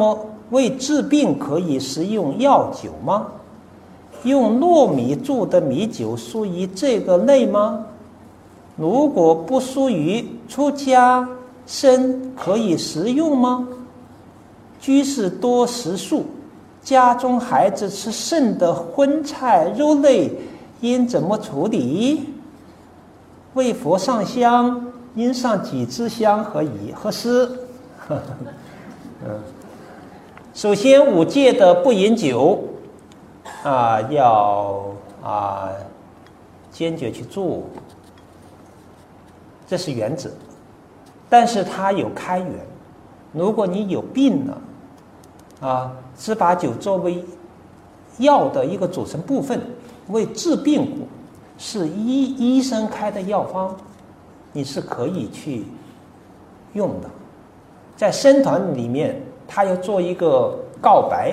为治病可以食用药酒吗？用糯米做的米酒属于这个类吗？如果不属于，出家生可以食用吗？居士多食素，家中孩子吃剩的荤菜肉类应怎么处理？为佛上香应上几支香合适？首先五戒的不饮酒要坚决去做，这是原则。但是它有开源，如果你有病了只把酒作为药的一个组成部分，为治病故，是医生开的药方，你是可以去用的。在僧团里面，他要做一个告白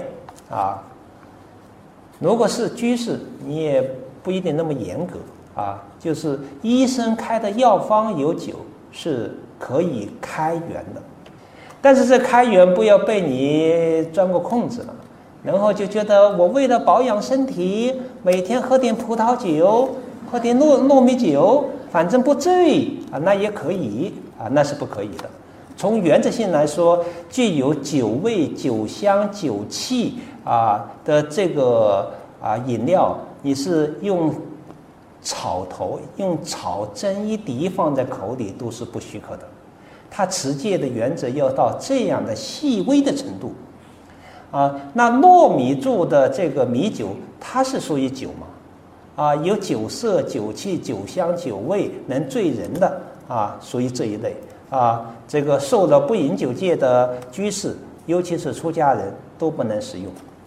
如果是居士，你也不一定那么严格就是医生开的药方有酒是可以开源的，但是这开源不要被你钻过空子了，然后就觉得我为了保养身体，每天喝点葡萄酒，喝点糯米酒，反正不醉那也可以那是不可以的。从原则性来说，具有酒味、酒香、酒气的这个饮料，你是用草头、用草针一滴放在口里都是不许可的。它持戒的原则要到这样的细微的程度那糯米做的这个米酒，它是属于酒吗？有酒色、酒气、酒香、酒味，能醉人的属于这一类这个受了不饮酒戒的居士，尤其是出家人都不能使用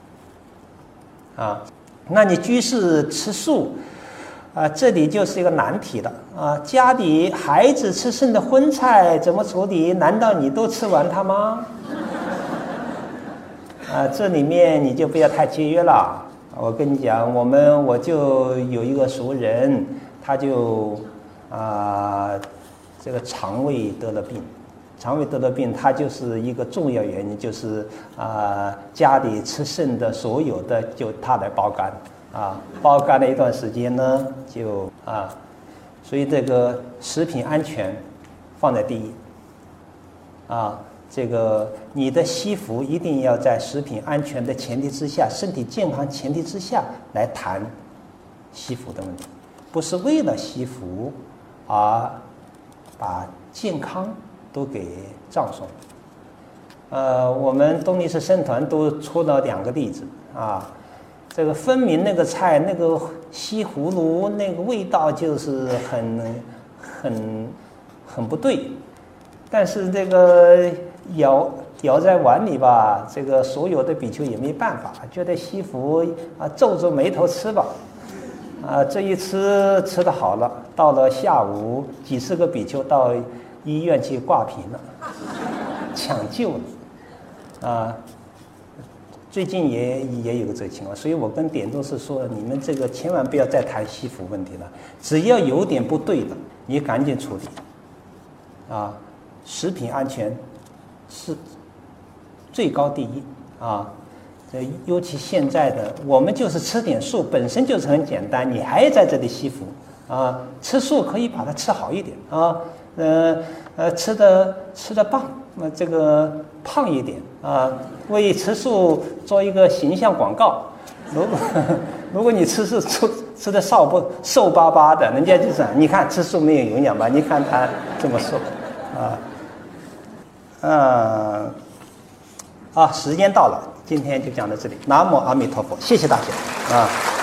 那你居士吃素这里就是一个难题了家里孩子吃剩的荤菜怎么处理？难道你都吃完它吗？这里面你就不要太节约了。我跟你讲，我就有一个熟人，他就这个肠胃得了病，它就是一个重要原因，就是家里吃剩的所有的就他来包干包干了一段时间呢，就所以这个食品安全放在第一这个你的西服一定要在食品安全的前提之下，身体健康前提之下来谈西服的问题，不是为了西服把健康都给葬送。我们东尼寺僧团都出了2个例子这个分明那个菜那个西葫芦那个味道就是很不对，但是这个舀在碗里吧，这个所有的比丘也没办法，觉得西服皱皱眉头吃吧这一吃得好了，到了下午几十个比丘到医院去挂瓶了，抢救了最近也有这个情况，所以我跟点宗师说，你们这个千万不要再谈西服问题了，只要有点不对的，你赶紧处理食品安全是最高第一尤其现在的我们就是吃点素，本身就是很简单，你还在这里西服吃素可以把它吃好一点吃的棒，这个胖一点为吃素做一个形象广告。如果你吃素吃的瘦巴巴的，人家就说你看吃素没有营养吧？你看他这么瘦时间到了，今天就讲到这里。南无阿弥陀佛，谢谢大家